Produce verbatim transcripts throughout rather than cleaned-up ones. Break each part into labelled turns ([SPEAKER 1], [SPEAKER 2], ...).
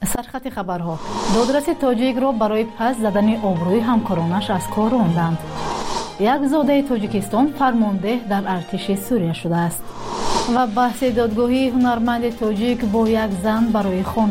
[SPEAKER 1] سرخط خبرها. دادرس تاجیک را برای پس زدن آبروی همکارانش از کار راندند. یک زاده تاجیکستان فرمانده در ارتش سوریه شده است. و بحث دادگاهی هنرمند تاجیک با یک زن برای خانه.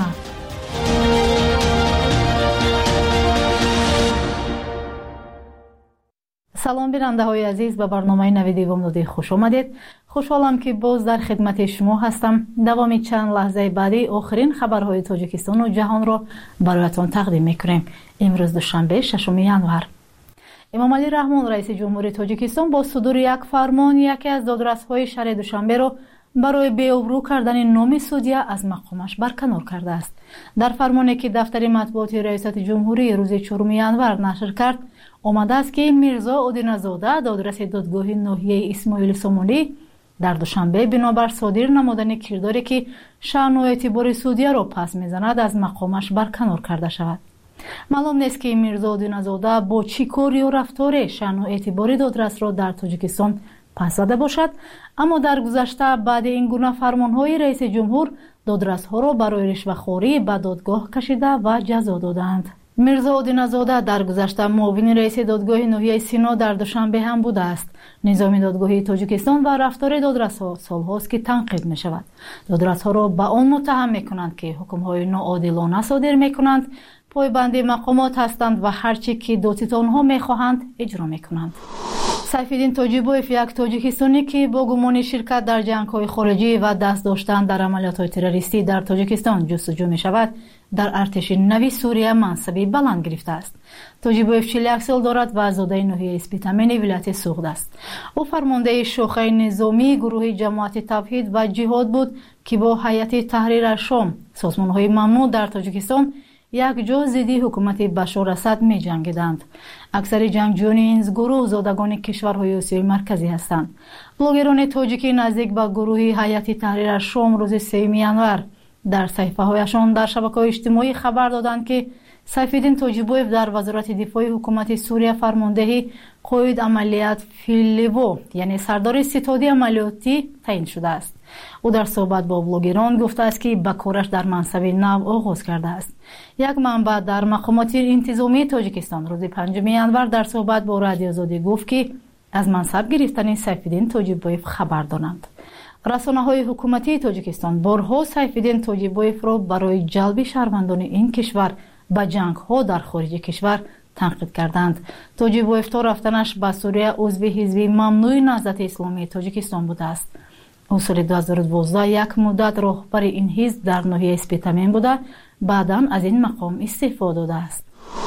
[SPEAKER 1] سلام بیننده های عزیز، به برنامه نویدی وامدادی خوش آمدید. خوشحالم که باز در خدمت شما هستم. دوامی چند لحظه بعدی آخرین خبرهای تاجیکستان و جهان را برایتان تقدیم میکنیم. امروز دوشنبه ششم ژانویه. امام علی رحمان رئیس جمهوری تاجیکستان با صدور یک فرمان یکی از دادرس‌های شهر دوشنبه را برای بی‌آبرو کردن نام سودیا از مقامش برکنار کرده است. در فرمانی که دفتر مطبوعات ریاست جمهوری روز چهارم ژانویه نشر کرد، آمده است که میرزا آدینه‌زاده دادرس دادگاه ناحیه اسماعیل سامانی در دوشنبه بنابر صادر نمودن کرداری که شأن و اعتبار سودیا را پس میزند از مقامش برکنار کرده شود. معلوم نیست که میرزا آدینه‌زاده با چی کار یا رفتار شأن و اعتبار دادرس را در تاجیکستان پس زده باشد، اما در گذشته بعد این گونه فرمانهای رئیس جمهور دادرس‌ها را برای رشوه‌خوری به دادگاه کشیده و جزا دادند. میرزا آدینه‌زاده در گذشته معاون رئیس دادگاه ناحیه سینا در دوشنبه هم بوده است. نظام دادگاهی تاجیکستان و رفتار دادرس‌ها سال‌هاست که تنقید می‌شود. دادرس‌ها را به آن متهم می‌کنند که حکم‌های ناعادلانه صادر می‌کنند، پایبند مقامات هستند و هرچی که دادستان آنها می‌خواهند اجرا می‌کنند. سیفالدین تاجیبوف، یک تاجیکستانی که با گمان شرکت در جنگ‌های خارجی و دست داشتن در عملیات‌های تروریستی در تاجیکستان جستجو می‌شود، در ارتش نوی سوریه منصبی بلند گرفته است. تاجیبوف چهل و یک سال دارد و زاده ناحیه اسپیتامین ولایت سوغد است. او فرمانده شاخه نظامی گروه جماعت توحید و جهاد بود که با هیئت تحریر شام، سازمان‌های ممنوع در تاجیکستان، یک جا ضد حکومت بشار اسد می جنگیدند. اکثر جنگجویان این گروه زادگان کشورهای آسیای مرکزی هستند. بلاگران تاجیکی نزدیک به گروه هیئت تحریر شام روز سوم ژانویه در صفحه هایشان در شبکه‌های اجتماعی خبر دادند که سیفالدین تاجیبوف در وزارت دفاع حکومت سوریه فرماندهی قائد عملیات فیلیوو، یعنی سردار ستاد عملیاتی تعیین شده است. او در صحبت با بلاگران گفته است که به کارش در منصب نو آغاز کرده است. یک منبع در مقامات انتظامی تاجیکستان روز پنجم ژانویه در صحبت با رادیو آزادی گفت که از منصب گرفتن سیفالدین تاجیبوف خبر دارند. رسانه‌های حکومتی تاجیکستان بارها سیفالدین تاجیبوف را برای جلب شهروندان این کشور به جنگ‌ها در خارج کشور تنقید کردند. تاجیبوف تا رفتنش به سوریه عضو حزب ممنوع نهضت اسلامی تاجیکستان بوده است. او سال دو هزار و دوازده یک مدت راهبر این حزب در ناحیه اسپیتامین بوده، بعداً از این مقام استعفا داده است.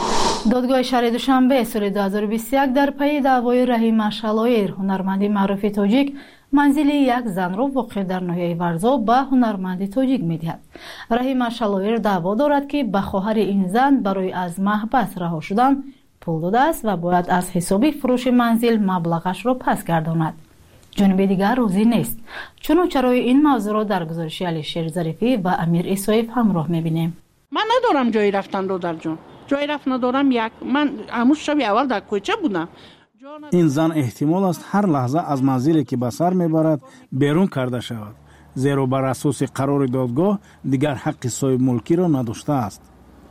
[SPEAKER 1] دادگاه شهر دوشنبه سال دو هزار و بیست و یک در پی دعوای رحیمه شلایر، هنرمند معروف تاجیک، منزل یک زن را واقع در ناحیه ورزا به هنرمند تاجیک می‌دهد. رحیمه شلایر دعوا دارد که به خواهر این زن برای از محبس رها شدن پول داده است و باید از حساب فروش منزل مبلغش را پس گرداند. جانب دیگر روزی نیست. چنانچه این موضوع را در گزارش علیشیر ظریفی و امیر اسایف همراه می‌بینیم.
[SPEAKER 2] من ندارم جایی رفتن دادر جان. جایی رفت ندارم. یک من همون شب اول در کوچه بودم.
[SPEAKER 3] این زن احتمال است هر لحظه از منزلی که به سر میبرد بیرون کرده شود، زیرا بر اساس قرار دادگاه دیگر حق صاحب ملکی را نداشته است.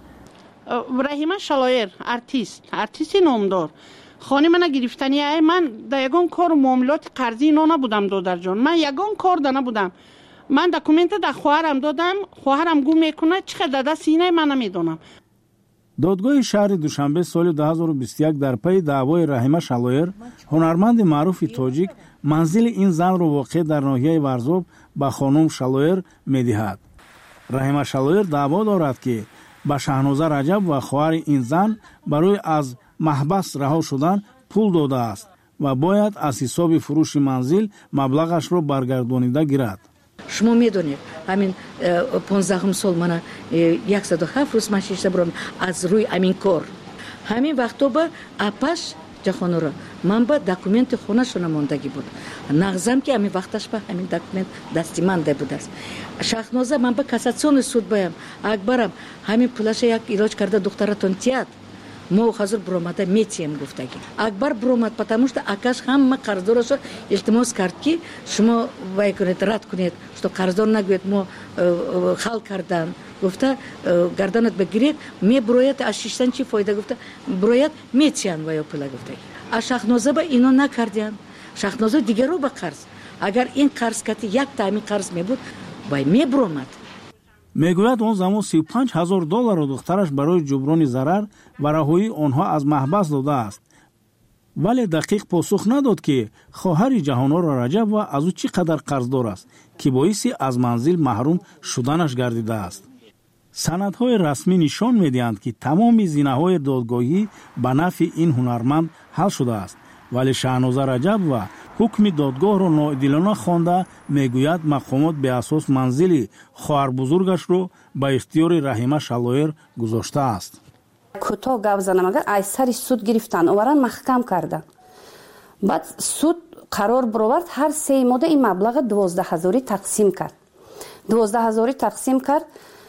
[SPEAKER 2] رحیمه شلایر، ارتیست، ارتیست نامدار. خانه من گرفتنی، من در یگان کار معاملات قرضی اینا نبودم دادر جان. من یگان کار ده نبودم. من دکومنت در خواهرم دادم، خواهرم گم میکنه، چقدر دست اینه من نمیدونم.
[SPEAKER 3] دادگاه شهر دوشنبه سال دو هزار و بیست و یک در پی دعوای رحیمه شلایر، هنرمند معروف تاجیک، منزل این زن را واقع در ناحیه ورزاب به خانم شلایر می‌دهد. رحیمه شلایر دعوا دارد که به شهنازه رجب و خواهر این زن برای از محبس رها شدن پول داده است و باید از حساب فروش منزل مبلغش را برگردانیده گیرد.
[SPEAKER 4] شما میدونید همین پانزدهم سال من صد و هفت روز من شیشته برام از روی همین کار همین وقتا با اپاش جهان را من با دکومنت خونه شون ماندگی بود نغزم که همین وقتش با همین دکومنت دستی مانده بود است. شهنازه من با کاساسیون سود بایم اکبرم همین پولش یک علاج کرده دخترتون تیات мо ҳозир буромада метием гуфтаги акбар буромад, потому что акаш ҳама қарздорашо илтимос кард ки шумо вай кунед, рад кунед, что қарздор нагӯед мо хал кардан. гуфта гарданат бигиред мебурояд, аз шиштан чи фоида, гуфта бурояд метиян ваё пула гуфтаги. А Шахноза ба ино накардиян. Шахноза дигаро ба қарз. агар ин қарз кати як таъми қарз мебуд вай мебуромад.
[SPEAKER 3] мегӯяд он замон си و پنج ҳазор долларро духтараш барои ҷуброни зарар ва раҳоии онҳо аз маҳбас додааст. вале дақиқ посух надод ки хоҳари ҷаҳонора Раҷаб ва аз ӯ чӣ қадар қарздор аст ки боиси аз манзил маҳрум шуданаш гардидааст. санадҳои расмӣ нишон медиҳанд ки тамоми зинаҳои додгоҳӣ ба нафъи ин ҳунарманд ҳал шудааст, вале Шаҳноза Раҷаб ва ҳукми додгоҳро ноодилона хонда мегӯяд мақомот беасос манзили хоҳарбузургашро ба ихтиёри Раҳима Шалоер гузоштааст.
[SPEAKER 5] кӯтоҳ гап занам, агар аз сари суд гирифтан оваран маҳкам кардан, баъд суд қарор бировард ҳар сеи мода ин маблаға дувоздаҳ ҳазорӣ тақсим кард. дувоздаҳ ҳазорӣ тақсим кард.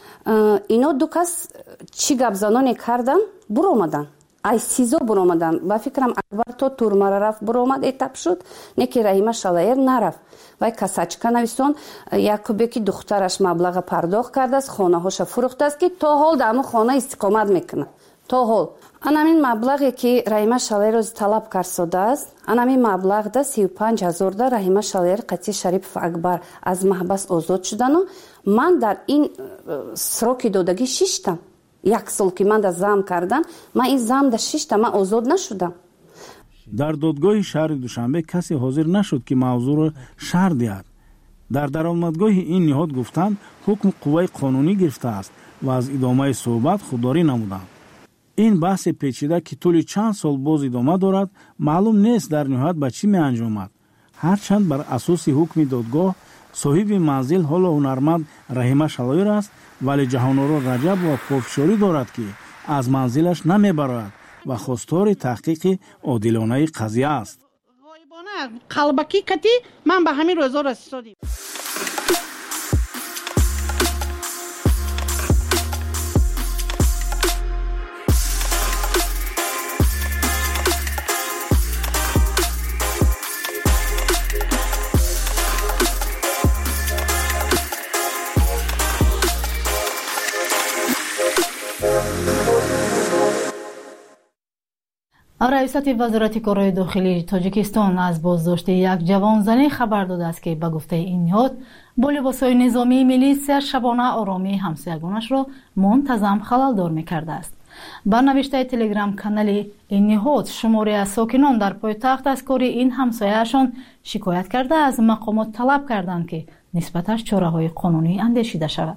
[SPEAKER 5] ино ду кас чӣ гапзаноне кардан буромадан, ай сизо буромадан. ба фикрам акбар то турмара рафт буромад, этап шуд, не ки Раҳима Шалоер нарафт. вай касачка нависон, якубе ки духтараш маблаға пардохт кардааст, хонаҳоша фурӯхтааст ки то ҳол дар ҳамон хона истиқомат мекунад. то ҳол анамин маблағе ки Раҳима Шалоер рози талаб карсодааст, анамин маблағда си و پنج ҳазор да Раҳима Шалоер Қатӣ Шарипов Акбар аз маҳбас озод шудану ман дар ин сроки додагӣ шиштам. як сол ки ман да зам кардан, ман ин зам да шиштам, ман озод нашудам.
[SPEAKER 3] дар додгоҳи шаҳри Душанбе касе ҳозир нашуд ки мавзӯъро шарҳ диҳад. дар даромадгоҳи ин ниҳод гуфтанд ҳукм қувваи қонунӣ гирифтааст ва аз идомаи суҳбат худдорӣ намуданд. ин баҳси печида ки тӯли чанд сол боз идома дорад, маълум нест дар ниҳоят ба чӣ меанҷомад. ҳарчанд бар асоси ҳукми додгоҳ соҳиби манзил ҳоло ҳунарманд Раҳима Шалоер аст, вале ҷаҳоноро Раҷаб ва подшорӣ дорад ки аз манзилаш намебарояд ва хостори таҳқиқи одилонаи қазия аст.
[SPEAKER 2] ғоибона қалбакӣ кати ман ба ҳамин рӯзо расодем.
[SPEAKER 1] раисати вазорати корои дохилии Тоҷикистон аз боздошти як ҷавонзанӣ хабар додааст ки ба гуфтаи ин ниҳод бо либосҳои низомии милитсия шабона оромии ҳамсоягонашро мунтазам халалдор мекардааст. ба навиштаи телеграм-канали ин ниҳод шуморе аз сокинон дар пойтахт аз кори ин ҳамсояашон шикоят карда аз мақомот талаб карданд ки нисбаташ чораҳои қонунӣ андешида шавад.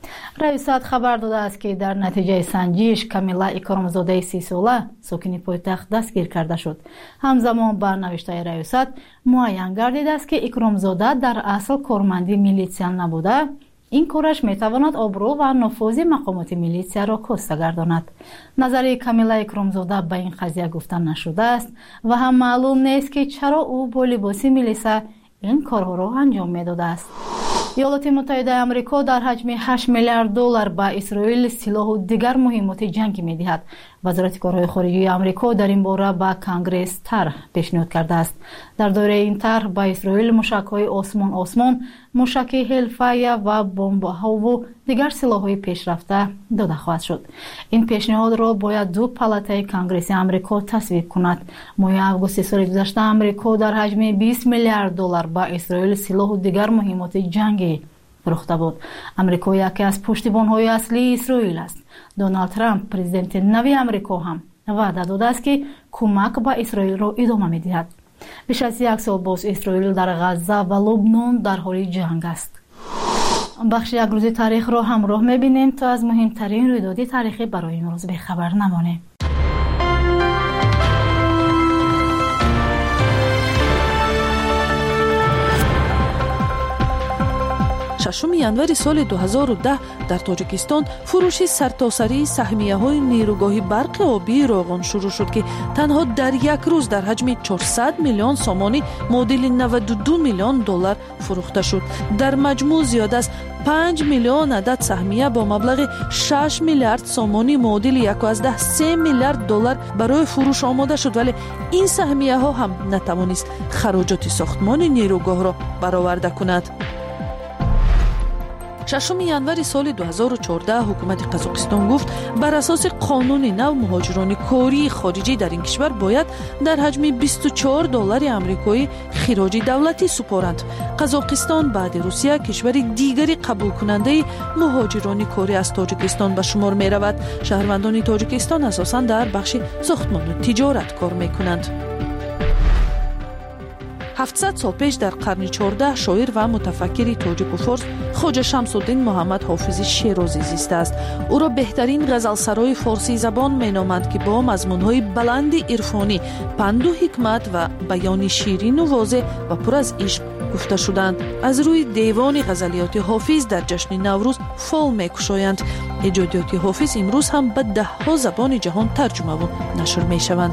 [SPEAKER 1] раисат хабар додааст ки дар натиҷаи санҷиш Камила Икромзодаи си сола сокини пойтахт дастгир карда шуд. ҳамзамон ба навиштаи раисат муайян гардидааст ки Икромзода дар асл корманди милитсия набуда, ин кораш метавонад обрӯ ва нуфузи мақомоти милитсияро коста гардонад. назари Камила Икромзода ба ин қазия гуфта нашудааст ва ҳам маълум нест ки чаро ӯ бо либоси милиса ин корҳоро анҷом медодааст. иёлоти муттаҳидаи амрико дар ҳаҷми ҳашт миллиард доллар ба Исроил силоҳу дигар муҳимоти ҷангӣ медиҳад. вазорати корҳои хориҷии амрико дар ин бора ба Конгресс тарҳ пешниҳод кардааст. дар доираи ин тарҳ ба Исроил мушакҳои осмон осмон, мушаки ҳелфая ва бомбаҳову дигар силоҳҳои пешрафта дода хоҳад шуд. ин пешниҳодро бояд ду палатаи Конгресси амрико тасвиб кунад. моҳи августи соли гузашта амрико дар ҳаҷми бист миллиард доллар ба Исроил силоҳу дигар муҳимоти ҷангӣ фурӯхта буд. амрико яке аз пуштибонҳои аслии Исроил аст. Доналд Трамп, президенти нави амрико, ҳам ваъда додааст ки кӯмак ба Исроилро идома медиҳад. بیش از یک سال باز اسرائیل در غزه و لبنان در حال جنگ است. بخش یک روزی تاریخ را همراه می‌بینیم تا از مهمترین رویدادهای تاریخی برای امروز به خبر نمانیم.
[SPEAKER 6] ششم январи соли дуҳазору даҳ дар тоҷикистон фурӯши сартосарии саҳмияҳои нейругоҳи барқи обии Роғон шурӯъ шуд ки танҳо дар як рӯз дар ҳаҷми чорсад миллион сомонӣ муодили наваду ду миллион доллар фурӯхта шуд. дар маҷмӯъ зиёда аз панҷ миллион адад саҳмия бо маблағи шаш миллиард сомонӣ муодили як ва ҳаждах се миллиард доллар барои фурӯш омода шуд, вале ин саҳмияҳо ҳам натавонист хароҷоти сохтмони нейругоҳро бароварда кунад. шашм январи соли дуҳазору чордаҳ ҳукумати Қазоқистон гуфт бар асоси қонуни нав муҳоҷирони кории хориҷӣ дар ин кишвар бояд дар ҳаҷми бисту чор доллари амрикоӣ хироҷи давлатӣ супоранд. Қазоқистон баъди Русия кишвари дигари қабулкунандаи муҳоҷирони корӣ аз Тоҷикистон ба шумор меравад. шаҳрвандони Тоҷикистон асосан дар бахши сохтмону тиҷорат кор мекунанд. ҳафтсад сол пеш дар қарни чордаҳ шоир ва мутафаккири тоҷику форс хоҷа Шамсуддин Муҳаммад Ҳофизи Шерозӣ зистааст. ӯро беҳтарин ғазалсарои форсӣ забон меноманд ки бо мазмунҳои баланди ирфонӣ, панду ҳикмат ва баёни ширину возеҳ ва пур аз ишқ гуфта шуданд. аз рӯи девони ғазалиёти Ҳофиз дар ҷашни Наврӯз фол мекушоянд. эҷодиёти Ҳофиз имрӯз ҳам ба даҳҳо забони ҷаҳон тарҷумаву нашр мешаванд.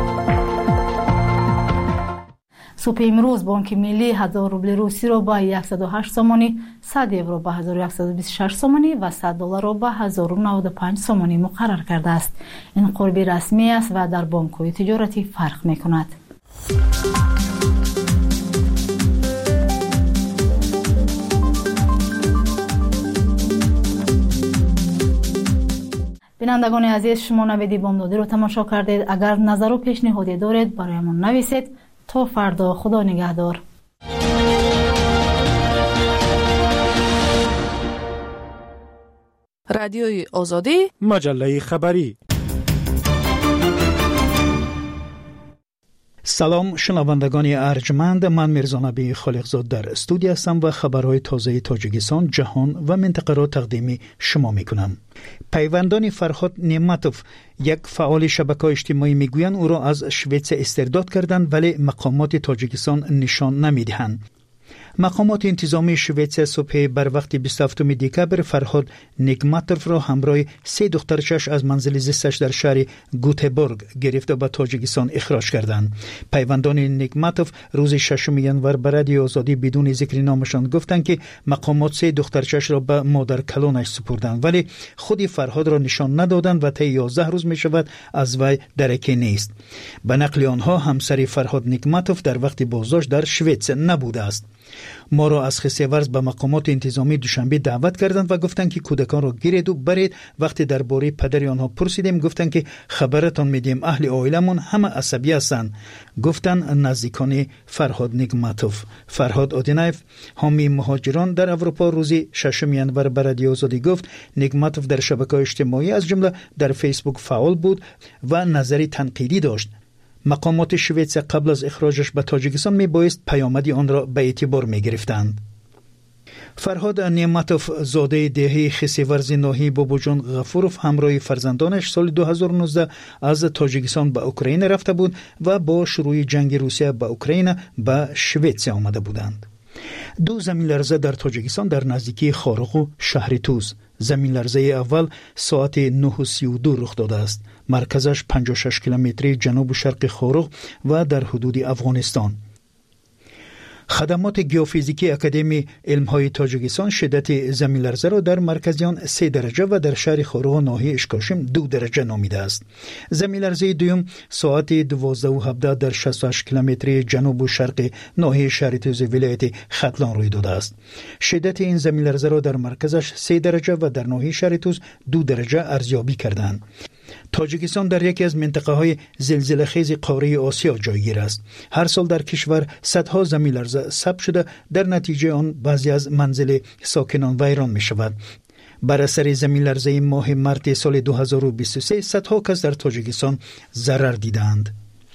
[SPEAKER 1] субҳи имрӯз Бонки Миллӣ ҳазор рубли русиро ба яксаду ҳашт сомонӣ, сад евро ба ҳазору яксаду бисту шаш сомонӣ ва сад долларро ба ҳазору наводу панҷ сомонӣ муқаррар кардааст. ин қурби расмӣ аст ва дар бонкҳои тиҷоратӣ фарқ мекунад. бинандагони азиз, шумо наведи бомдодиро тамошо кардед. агар назару пешниҳоде доред, бароямон нависед. то фардо, худо нигаҳдор.
[SPEAKER 6] радиои озодӣ,
[SPEAKER 7] маҷаллаи хабарӣ. салом шунавандагони арҷманд, ман Мирзонаби Холиқзод дар студия ҳастам ва хабарҳои тозаи Тоҷикистон, ҷаҳон ва минтақаро тақдими шумо мекунам. пайвандони Фарҳод Неъматов, як фаъоли шабакаҳои иҷтимоӣ, мегӯянд ӯро аз Шветсия истирдод карданд, вале мақомоти Тоҷикистон нишон намедиҳанд. мақомоти интизомии Шветсия субҳи барвақти бисту ҳафтуми декабр Фарҳод Неъматовро ҳамроҳи се духтарчаш аз манзили зисташ дар шаҳри Гутеборг гирифта ба Тоҷикистон ихроҷ карданд. пайвандони Неъматов рӯзи шашуми январ ба Радиои Озодӣ бидуни зикри номашон гуфтанд, ки мақомот се духтарчашро ба модаркалонаш супурданд, вале худи Фарҳодро нишон надоданд ва таи ёздаҳ рӯз мешавад аз вай дараке нест. ба нақли онҳо, ҳамсари Фарҳод Неъматов дар вақти боздошт дар Шветсия набудааст. моро аз хисеварз ба мақомоти интизомӣ душанбе даъват карданд ва гуфтанд, ки кӯдаконро гиреду баред. вақте дар бораи падари онҳо пурсидем, гуфтанд, ки хабаратон медиҳем аҳли оиламон ҳама асабӣ ҳастанд, гуфтанд наздикони Фарҳод Неъматов. Фарҳод Одинаев, ҳомии муҳоҷирон дар Аврупо, рӯзи шашуми январ ба Радиои Озодӣ гуфт, Неъматов дар шабакаҳои иҷтимоӣ аз ҷумла дар Фейсбук фаъол буд ва назари танқидӣ дошт. мақомоти Шветсия қабл аз ихроҷаш ба Тоҷикистон мебоист паёмади онро ба эътибор мегирифтанд. Фарҳод Неъматов, зодаи деҳаи хисеварзи ноҳияи Бобоҷон Ғафуров, ҳамроҳи фарзандонаш соли ду ҳазору нуздаҳ аз Тоҷикистон ба Украина рафта буд ва бо шурӯи ҷанги Русия ба Украина ба Шветсия омада буданд. ду заминларза дар Тоҷикистон дар наздикии Хорғу шаҳри Туз. заминларзаи аввал соати нӯҳу сию ду рух додааст. марказаш панҷоҳу и шаш километри ҷанубу шарқи Хорғ ва дар ҳудуди Афғонистон. хадамоти геофизикии Академияи илмҳои Тоҷикистон шиддати заминларзаро дар маркази он се дараҷа ва дар шаҳри Хорғу ноҳияи Ишкошим ду дараҷа номидааст. заминларзаи дуюм соати дувоздаҳу ҳабдаҳ дар шасту ҳашт километри ҷанубу шарқи ноҳияи шаҳри Тузи вилояти Хатлон рӯй додааст. шиддати ин заминларзаро дар марказаш се дараҷа ва дар ноҳияи шаҳри Туз ду дараҷа арзёбӣ карданд. Тоҷикистон дар яке аз минтақаҳои зилзилахези қораи Осиё ҷойгир аст. ҳар сол дар кишвар садҳо заминларза сабт шуда, дар натиҷаи он баъзе аз манзили сокинон вайрон мешавад. бар асари заминларзаи моҳи марти соли ду ҳазору бисту се садҳо кас дар Тоҷикистон зарар дидаанд.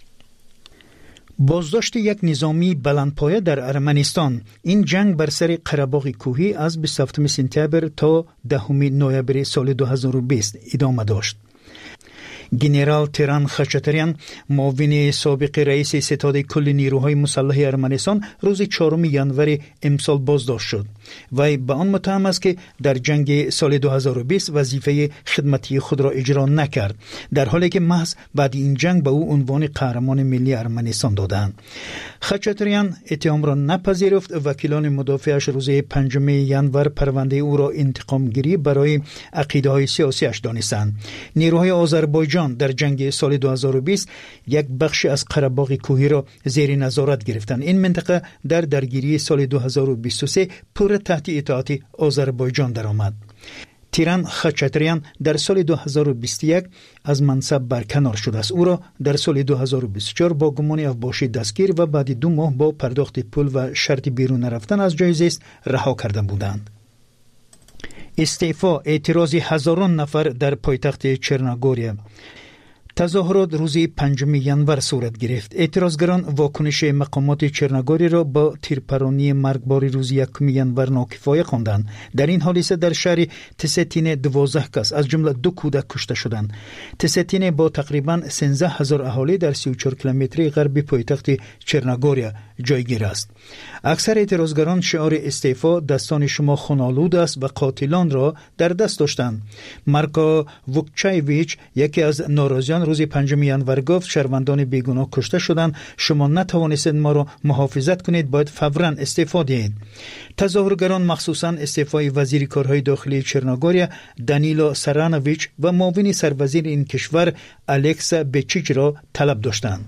[SPEAKER 7] боздошти як низомии баландпоя дар Арманистон. ин ҷанг бар сари Қарабоғи кӯҳӣ аз бисту ҳафтуми сентябр то даҳуми ноябри соли ду ҳазору бист идома дошт. گنرال تیران خچاتریان معاون سابق رئیس ستاد کل نیروهای مسلح ارمنستان روز چهارم ژانویه امسال بازداشت شد. وی به آن متهم است که در جنگ سال دو هزار و بیست وظیفه خدمتی خود را اجرا نکرد، در حالی که محض بعد این جنگ به او عنوان قهرمان ملی ارمنستان دادند. خچاتریان اتهام را نپذیرفت. وکیلان مدافعش روز پنجم ژانویه پرونده او را انتقام گیری برای عقیده های سیاسی اش دانستند. نیروهای آذربایجان در جنگ سال دو هزار و بیست یک بخش از قره‌باغ کوهی را زیر نظارت گرفتند. این منطقه در درگیری سال دو هزار و بیست و سه پور تحت اطاعت آذربایجان درآمد. تیران خچاتریان در سال دو هزار و بیست و یک از منصب برکنار شده است. او را در سال دو هزار و بیست و چهار با گمان افباشی دستگیر و بعد دو ماه با پرداخت پول و شرط بیرون رفتن از جای زیست رها کرده بودند. استعفا اعتراضی هزاران نفر در پایتخت چرنوگوریا. تظاهرات روز پنجم ژانویه صورت گرفت. اعتراضگران واکنش مقامات چرنوگوری را با تیرپرانی مرگبار روز یکم ژانویه ناکفایه خواندند. در این حادثه در شهر تستین دوازده کس از جمله دو کودک کشته شدند. تستین با تقریبا سیزده هزار اهالی در سی و چهار کیلومتری غربی پایتخت چرنوگوریا جایگیر است. اکثر اعتراضگران شعار استعفا دستان شما خونالود است و قاتلان را در دست داشتند. مارکو ووکچایویچ یکی از ناراضیان روز پنجم ژانویه گفت شهروندان بیگناه کشته شدند، شما نتوانستید ما را محافظت کنید، باید فوراً استعفا دهید. تظاهرگران مخصوصاً استعفای وزیر کارهای داخلی چرنوگوریا دانیلو سرانویچ و معاون سروزیر این کشور الکس بچیچ را طلب داشتند.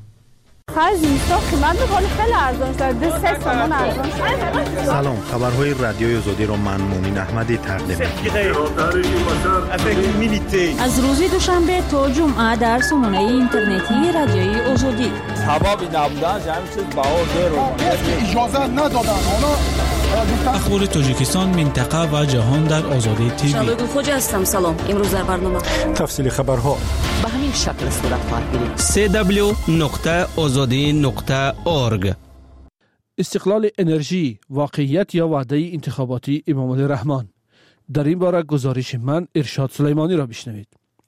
[SPEAKER 8] سلام، خبرهای رادیوی آزادی را من مومن احمدی تقدیم می‌کنم.
[SPEAKER 9] از روز دوشنبه تا جمعه در سامانه اینترنتی رادیوی آزادی.
[SPEAKER 10] سببی نبودن همین چیز بهادر رو اجازه ندادن.
[SPEAKER 11] اخبار تاجیکستان، منطقه و جهان در آزادی تیوی.
[SPEAKER 12] شالوی خوجا هستم. سلام. امروز در برنامه
[SPEAKER 8] تفصیل خبرها
[SPEAKER 12] به همین شکل صورت خواهد گرفت.
[SPEAKER 13] سی دبلیو نقطه آزادی نقطه اورگ.
[SPEAKER 14] استقلال انرژی، واقعیت یا وعده انتخاباتی امام علی رحمان. در این باره گزارش من ارشاد سلیمانی را بشنوید.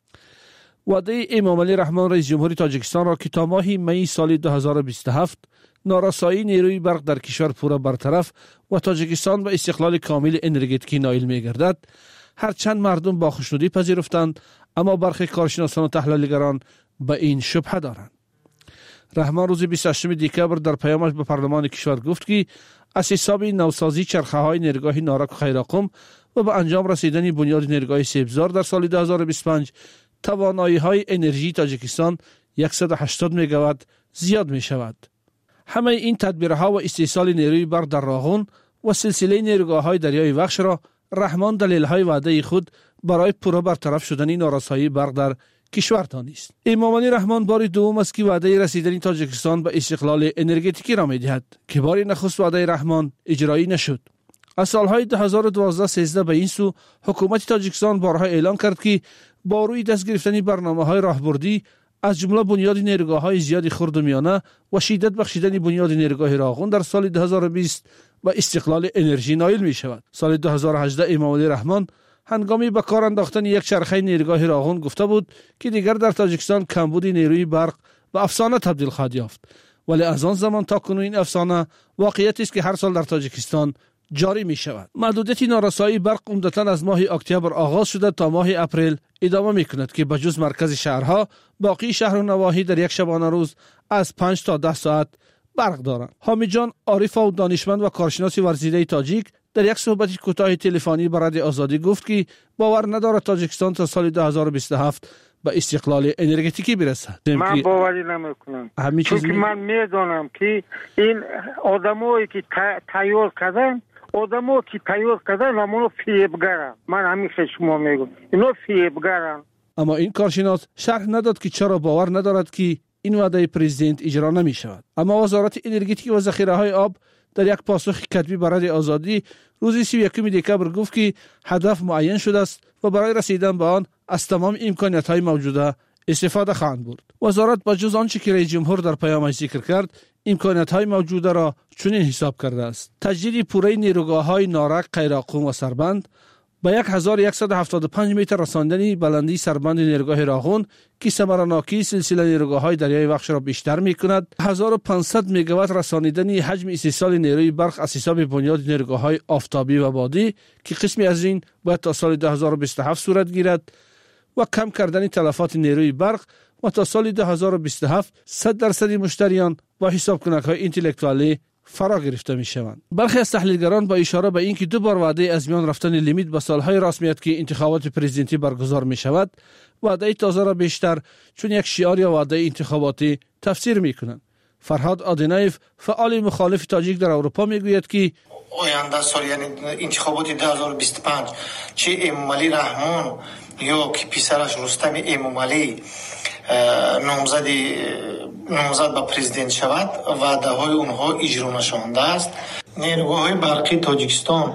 [SPEAKER 14] وعده امام علی رحمان رئیس جمهوری تاجیکستان را که تا ماه می سال دو هزار و بیست و هفت نارسایی نیروی برق در کشور پورا برطرف و تاجیکستان به استقلال کامل انرژتیکی نائل می گردد، هرچند مردم با خوشنودی پذیرفتند، اما برخی کارشناسان و تحلیلگران به این شبهه دارند. رحمان روز بیست و هشتم دکبر در پیامش به پارلمان کشور گفت که از حساب نوسازی چرخه های نیروگاه نارک و خیراقم و به انجام رسیدن بنیاد نیروگاه سیبزار در سال دو هزار و بیست و پنج توانایی های انرژی تاجیکستان صد و هشتاد مگاوات زیاد می شود. همه این تدبیرها و استیصال نیروی برق در راغون و سلسله نیروگاه های دریای وخش را رحمان دلیل های وعده خود برای پورا برطرف شدن نارسایی برق در کشور دانست. امام علی رحمان بار دوم است که وعده رسیدن تاجیکستان به استقلال انرژتیکی را می‌دهد که بار نخست وعده رحمان اجرایی نشد. از سالهای دو هزار و دوازده سیزده به این سو حکومت تاجیکستان بارها اعلان کرد که با روی دست گرفتن برنامه‌های راهبردی از جمله بنیاد نیروگاه‌های زیاد خرد و میانه و شدت بخشیدن بنیاد نیروگاه راغون در سال دو هزار و بیست و استقلال انرژی نائل می شود. سال دو هزار و هجده امام علی رحمان هنگامی به کار انداختن یک چرخه نیروگاه راغون گفته بود که دیگر در تاجیکستان کمبود نیروی برق به افسانه تبدیل خواهد یافت، ولی از آن زمان تا کنون این افسانه واقعیتی است که هر سال در تاجیکستان جاری می شود. محدودیت نارسایی برق عمدتاً از ماه اکتبر آغاز شده تا ماه اپریل ادامه می کند که بجز مرکز شهرها باقی شهر و نواحی در یک شبانه روز از پنج تا ده ساعت برق دارند. حامد جان عارف و دانشمند و کارشناس ورزیده تاجیک در یک صحبت کوتاه تلفنی با رادیو آزادی گفت که باور ندارد تاجیکستان تا سال دو هزار و بیست و هفت به استقلال انرژتیکی برسد.
[SPEAKER 15] من باوری نمیکنم، چون که من میدونم که این آدمایی که تیار کردن آدمایی که تیار کردن همونو فریبگرن. من همیشه شما میگم اینو فریبگرن.
[SPEAKER 14] اما این کارشناس شرح نداد که چرا باور ندارد که این وعده پرزیدنت اجرا نمی شود. اما وزارت انرژتیک و ذخیره های آب در یک پاسخ کتبی برای آزادی روز سی و یکم دکبر گفت که هدف معین شده است و برای رسیدن به آن از تمام امکانات های موجوده استفاده خواهند برد. وزارت با جز آنچه که رئیس جمهور در پیامش ذکر کرد امکانات های موجوده را چنین حساب کرده است: تجدید پوره نیروگاه های نارک، قیراقوم و سربند، با صد و صد و هفتاد و پنج متر رساندن بلندی سربند نیروگاه راغون که ثمرناکی سلسله نیروگاه‌های دریای وخش را بیشتر می‌کند، هزار و پانصد میگاوات رسانیدن حجم استحصال نیروی برق از حساب بنیاد نیروگاه‌های آفتابی و بادی که قسمی از این باید تا سال دو هزار و بیست و هفت صورت گیرد و کم کردن تلفات نیروی برق و تا سال دو هزار و بیست و هفت صد درصد مشتریان با حساب کنک‌های اینتלקتوالی فرا گرفته می شوند. برخی از تحلیلگران با اشاره به اینکه دو بار وعده از میان رفتن لیمیت به سالهای رسمیت که انتخابات پرزیدنتی برگزار می شود، وعده تازه را بیشتر چون یک شعار یا وعده انتخاباتی تفسیر می کنند. فرهاد آدینایف فعال مخالف تاجیک در اروپا می گوید که
[SPEAKER 16] آینده سال یعنی انتخابات دو هزار و بیست و پنج چه امامعلی رحمان یا که پسرش رستم امامعلی نامزد نامزد به پرزیدنت شود وعده های اونها اجرا نشده است. نیروگاه های برقی تاجیکستان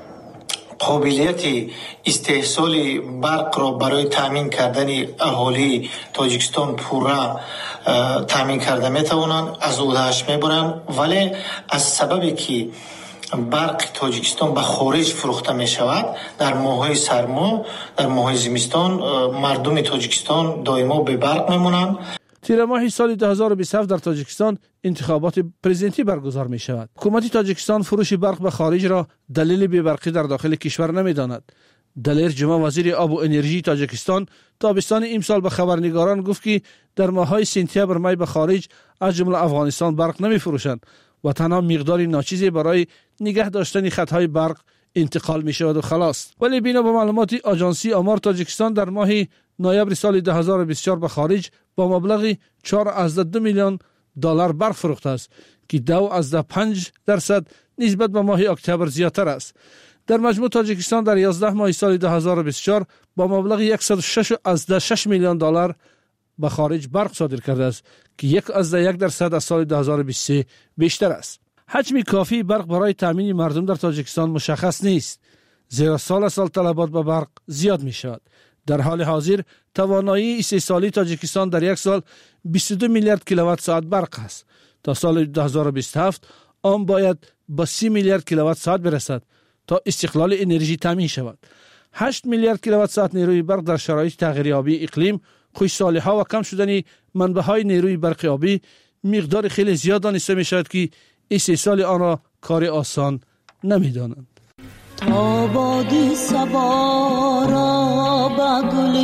[SPEAKER 16] قابلیت استحصال برق را برای تامین کردن اهالی تاجیکستان پورا تامین کرده می توانند از اودهش می برند، ولی از سببی که برق تاجیکستان به خارج فروخته می شود در ماه‌های سرما، در ماه‌های زمستان مردم تاجیکستان دائما به برق میمونند.
[SPEAKER 14] تیر ماه سال دو هزار و بیست و هفت در تاجیکستان انتخابات پرزیدنتی برگزار می شود. حکومت تاجیکستان فروش برق به خارج را دلیل بی‌برقی در داخل کشور نمی داند. دلیر جمعه وزیر آب و انرژی تاجیکستان تابستان امسال به خبرنگاران گفت که در ماه‌های سپتامبر می به خارج از جمله افغانستان برق نمی فروشند و تنها مقداری ناچیزی برای نگه داشتن خطهای برق انتقال می شود و خلاص. ولی بنا به معلومات آژانسی آمار تاجیکستان در ماه نوامبر سال دو هزار و بیست و چهار به خارج با مبلغ چهار ممیز دو میلیون دلار برق فروخته است که دو ممیز پنج درصد نسبت به ماه اکتبر زیادتر است. در مجموع تاجیکستان در یازده ماه سال دو هزار و بیست و چهار با مبلغ صد و شش ممیز شش میلیون دلار به خارج برق صادر کرده است که یک ممیز یک درصد از سال دو هزار و بیست و سه بیشتر است. حجم کافی برق برای تامین مردم در تاجیکستان مشخص نیست، زیرا سال سال طلبات به برق زیاد می شود. در حال حاضر توانایی استحصالی تاجیکستان در یک سال بیست و دو میلیارد کیلووات ساعت برق است. تا سال دو هزار و بیست و هفت آن باید به سی میلیارد کیلووات ساعت برسد تا استقلال انرژی تامین شود. هشت میلیارد کیلووات ساعت نیروی برق در شرایط تغییریابی اقلیم، خشکسالی‌ها و کم شدن منبع‌های نیروی برق آبی مقدار خیلی زیاد دانسته می شود که استحصال آن را کار آسان نمی دانند.
[SPEAKER 17] تا بادی صبا را به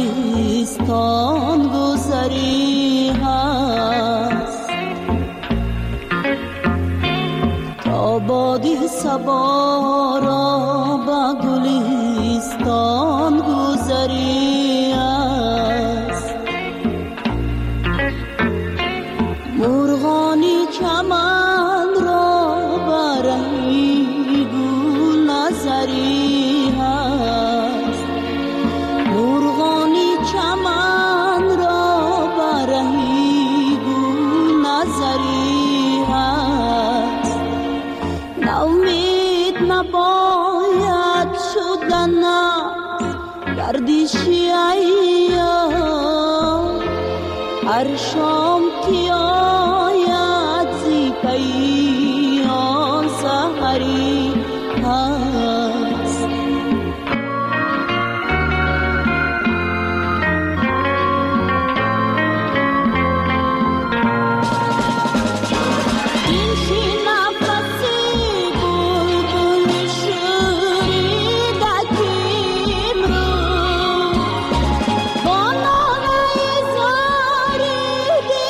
[SPEAKER 17] گلستان گذری هست، تا بادی صبا را به گلستان گذری هست، مرغانی چمن را برهی گل نظری هست، مرغانی چمن را برهی گل نظری هست، نومید نباید شدن گردشی ایام، هر شام که آید زی پیان سحری هست. این شی نفسی بلبل شوریده کیم رو با نانه زاری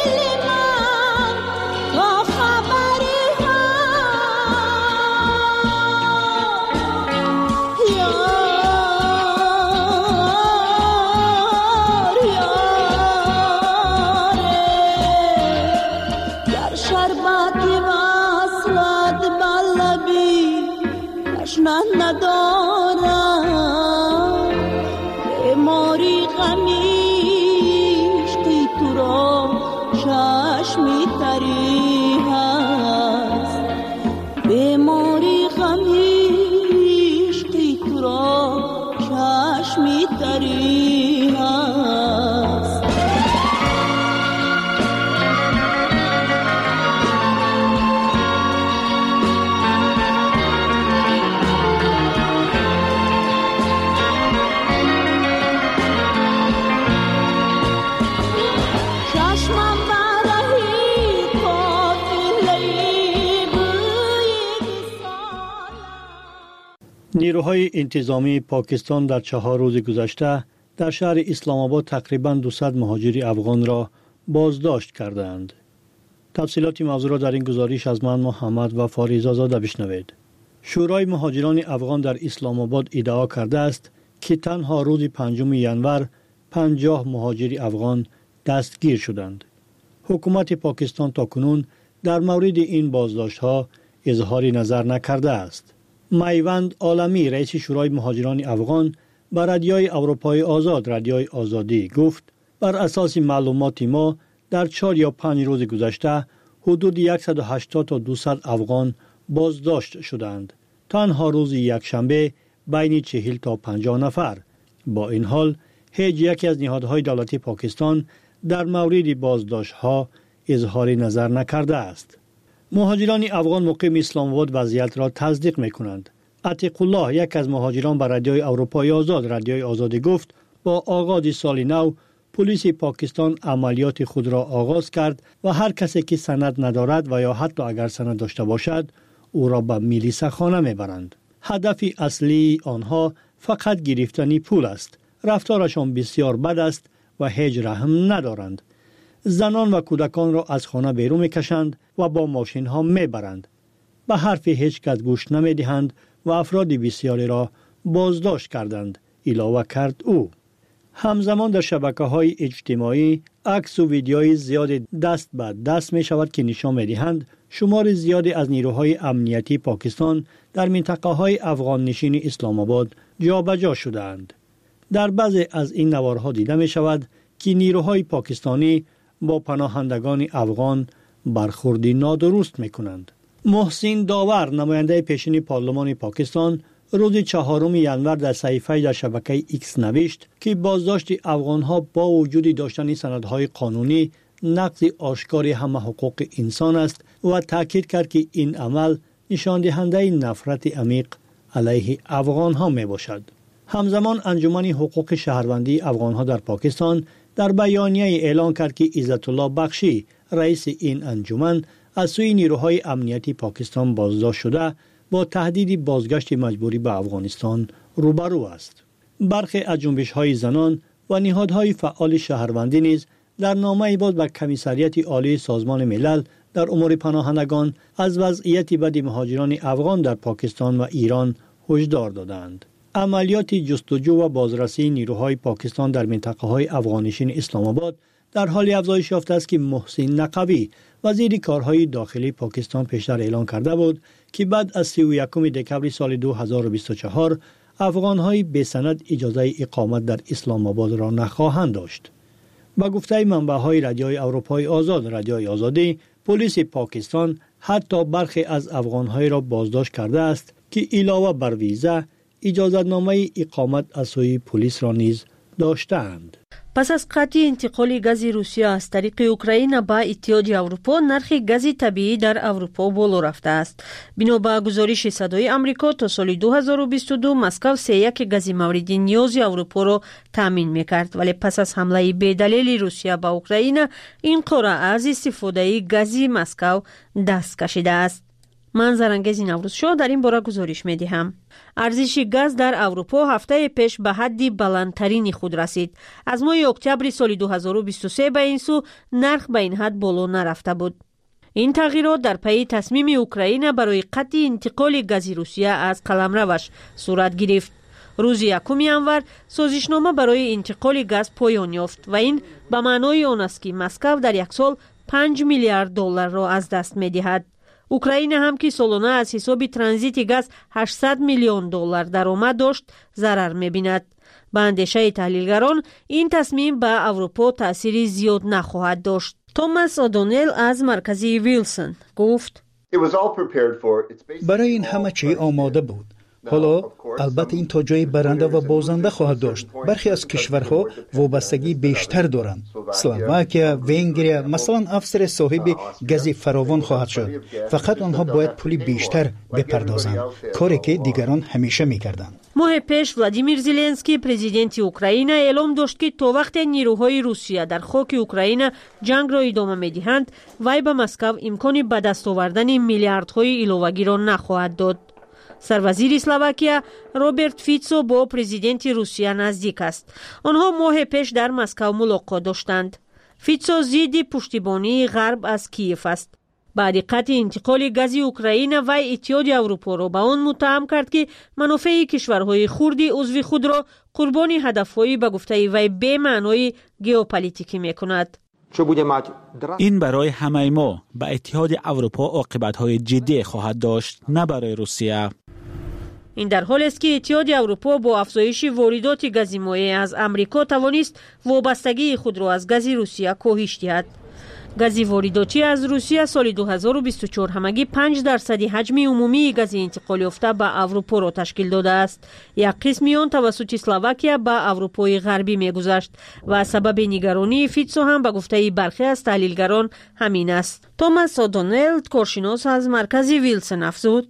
[SPEAKER 18] نیروهای انتظامی پاکستان در چهار روز گذشته در شهر اسلام آباد تقریباً دویست مهاجر افغان را بازداشت کردند. تفصیلات موضوع را در این گزارش از من محمد و فاریزا زاده بشنوید. شورای مهاجران افغان در اسلام آباد ادعا کرده است که تنها روز پنجم ژانویه پنجاه مهاجر افغان دستگیر شدند. حکومت پاکستان تاکنون در مورد این بازداشت‌ها اظهار نظر نکرده است. میوند عالمی رئیس شورای مهاجران افغان به رادیوی اروپای آزاد رادیوی آزادی گفت بر اساس معلومات ما در چهار یا پنج روز گذشته حدود صد و هشتاد تا دویست افغان بازداشت شدند. تنها روز یکشنبه بین چهل تا پنجاه نفر. با این حال هیچ یکی از نهادهای دولتی پاکستان در مورد بازداشت‌ها اظهار نظر نکرده است. مهاجران افغان مقیم اسلام آباد وضعیت را تصدیق می‌کنند. عتیق الله یک از مهاجران به رادیوی اروپای آزاد رادیوی آزادی گفت با آغاز سال نو پلیس پاکستان عملیات خود را آغاز کرد و هر کسی که سند ندارد و یا حتی اگر سند داشته باشد او را به میلیسه خانه میبرند. هدف اصلی آنها فقط گرفتن پول است. رفتارشان بسیار بد است و هیچ رحم ندارند. زنان و کودکان را از خانه بیرون میکشند و با ماشین ها میبرند. به حرف هیچ کس گوش نمیدهند و افراد بسیاری را بازداشت کردند. علاوه کرد او. همزمان در شبکه‌های اجتماعی عکس و ویدیوهای زیاد دست به دست می شود که نشان می دهند شمار زیادی از نیروهای امنیتی پاکستان در منطقه‌های افغان نشین اسلام آباد جابجا شدند. در بعضی از این نوارها دیده می شود که نیروهای پاکستانی با پناهندگان افغان برخوردی نادرست می کنند. محسن داور نماینده پیشین پارلمان پاکستان روز چهارم ژانویه در صحیفه در شبکه ایکس نوشت که بازداشت افغانها با وجود داشتن سندهای قانونی نقض آشکار همه حقوق انسان است و تاکید کرد که این عمل نشان دهنده نفرت عمیق علیه افغانها می باشد. همزمان انجمن حقوق شهروندی افغانها در پاکستان در بیانیه اعلان کرد که عزت الله بخشی رئیس این انجمن از سوی نیروهای امنیتی پاکستان بازداشت شده با تهدید بازگشت مجبوری به افغانستان روبرو است. برخی از جنبش‌های زنان و نهادهای فعال شهروندی نیز در نامه‌ای باز به کمیسریت عالی سازمان ملل در امور پناهندگان از وضعیت بد مهاجران افغان در پاکستان و ایران هشدار دادند. عملیات جستجو و بازرسی نیروهای پاکستان در منطقه‌های افغاننشین اسلام آباد در حال افزایش یافته است که محسن نقوی وزیر کارهای داخلی پاکستان پیشتر اعلان کرده بود که بعد از سی و یکم دکمبر سال دو هزار و بیست و چهار افغان‌های بی سند اجازه اقامت در اسلام آباد را نخواهند داشت. با گفته منبع‌های رادیوی اروپای آزاد رادیوی آزادی، پلیس پاکستان حتی برخی از افغان‌های را بازداشت کرده است که علاوه بر ویزا اجازه‌نامه اقامت از سوی پلیس را نیز داشتند.
[SPEAKER 19] پس از قطع انتقال گاز روسیه از طریق اوکراین به اتحادیه اروپا، نرخ گاز طبیعی در اروپا بالا رفته است. بنا به گزارش صدای آمریکا تا سال دو هزار و بیست و دو مسکو سه یک گاز مورد نیاز اروپا را تامین می‌کرد، ولی پس از حمله بی‌دلیل روسیه به اوکراین این قاره از استفاده گاز مسکو دست کشیده است. من زرنگیز نوروز شو در این باره گزارش می دهم. ارزش گاز در اروپا هفته پیش به حد بلندترین خود رسید. از ماه اکتبر سال دو هزار و بیست و سه به این سو نرخ به این حد بالا نرفته بود. این تغییرات در پی تصمیم اوکراین برای قطع انتقال گاز روسیه از قلمروش صورت گرفت. روز یکم ژانویه سازشنامه برای انتقال گاز پایان یافت و این به معنای آن است که مسکو در یک سال پنج میلیارد دلار را از دست می دهد. اوکراین هم که سالانه از حساب ترانزیت گاز هشتصد میلیون دلار درآمد داشت ضرر می‌بیند. به اندیشه تحلیلگران این تصمیم به اروپا تأثیری زیاد نخواهد داشت. توماس اودونل از مرکز ویلسون گفت
[SPEAKER 7] برای این همه چی آماده بود. حالا البته این تا جای برنده و بازنده خواهد داشت. برخی از کشورها وابستگی بیشتر دارند. اسلواکیا، ونگریا مثلا افسر صاحب گاز فراوان خواهد شد. فقط آنها باید پول بیشتر بپردازند، کاری که دیگران همیشه می‌کردند.
[SPEAKER 19] ماه پیش ولادیمیر زلنسکی پرزیدنت اوکراین اعلام داشت که تا وقت نیروهای روسیه در خاک اوکراین جنگ را ادامه می‌دهند، وی به مسکو امکان به دست آوردن میلیاردهای ایلاوگی را نخواهد داد. سروازیر اسلواکیا роберт فیتسو با پرزیدنت روسیه نزدیک است. آنها ماه پیش در مسکو ملاقات داشتند. فیتسو ضد پشتیبانی غرب از کیف است. بعد قطع انتقال گاز اوکراین و اتحاد اروپا را به آن متهم کرد که منافع کشورهای خرد عضو خود را قربان هدف‌های به گفته وی به معنای ژئوپلیتیکی می‌کند.
[SPEAKER 20] این برای همه ما به اتحاد اروپا عاقبت‌های جدی خواهد داشت، نه برای روسیه.
[SPEAKER 19] این در حالی است که اتحاد اروپا با افزایش واردات گاز مایع از امریکا توانست وابستگی خود را از گاز روسیه کاهش دهد. گاز وارداتی از روسیه سال دو هزار و بیست و چهار همگی پنج درصد حجم عمومی گاز انتقال یافته به اروپا را تشکیل داده است. یک قسمی آن توسط اسلواکیا به اروپای غربی می‌گذشت و سبب نگرانی فیتسو هم به گفته برخی از تحلیلگران همین است. توماس دونالد کارشناس از مرکز ویلسن افزود: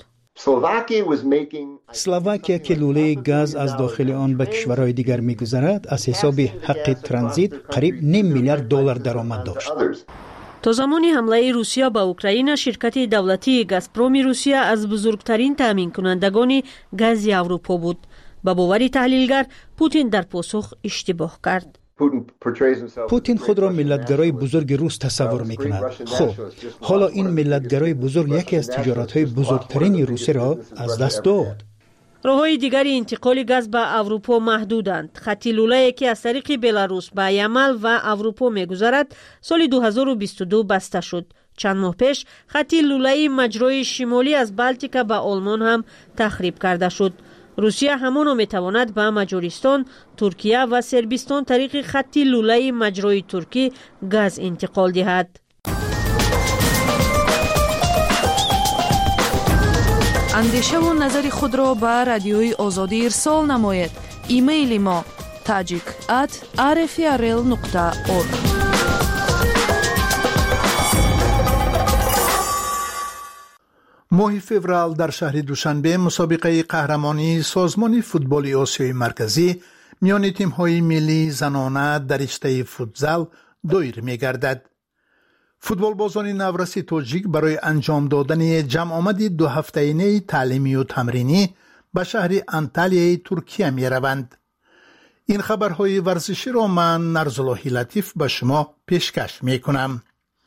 [SPEAKER 7] اسلواکیا که لوله گاز از داخل آن به کشورهای دیگر می‌گذرد، از حساب حق ترانزیت قریب نیم میلیارد دلار درآمد داشت.
[SPEAKER 19] تا زمانی حمله روسیه به اوکراین، شرکت دولتی گازپروم روسیه از بزرگترین تامین کنندگان گاز اروپا بود. به باور تحلیلگر، پوتین در پاسخ اشتباه کرد.
[SPEAKER 7] پوتین خود را ملتگرای بزرگ روس تصور می کند. خب حالا این ملتگرای بزرگ یکی از تجارت‌های بزرگترین روسیه را از دست داد.
[SPEAKER 19] راه‌های دیگری انتقال گاز به اروپا محدودند. خط لوله‌ای که از طریق بلاروس به یمن و اروپا می‌گذرد سال دو هزار و بیست و دو بسته شد. چند ماه پیش خط لوله‌ای مجرای شمالی از بالتیک به آلمان هم تخریب کرده شد. روسیه همانا می‌تواند به مجارستان، ترکیه و صربستان طریق خط لوله‌ای مجرای ترکی گاز انتقال دهد.
[SPEAKER 6] اندیشه و نظر خود را به رادیوی آزادی ارسال نمایید. ایمیل ما tajik at r f r l nokta org.
[SPEAKER 21] ماه فوریه در شهر دوشنبه مسابقه قهرمانی سازمان فوتبال آسیای مرکزی میان تیم‌های ملی زنانه در رشته فوتزال دایر می‌گردد. فوتبالبازان نورس تاجیک برای انجام دادن جمع آمدی دو هفته‌ای تعلیمی و تمرینی به شهر انتالیای ترکیه می روند. این خبرهای ورزشی را من نرزالله لطیف به شما پیشکش می کنم.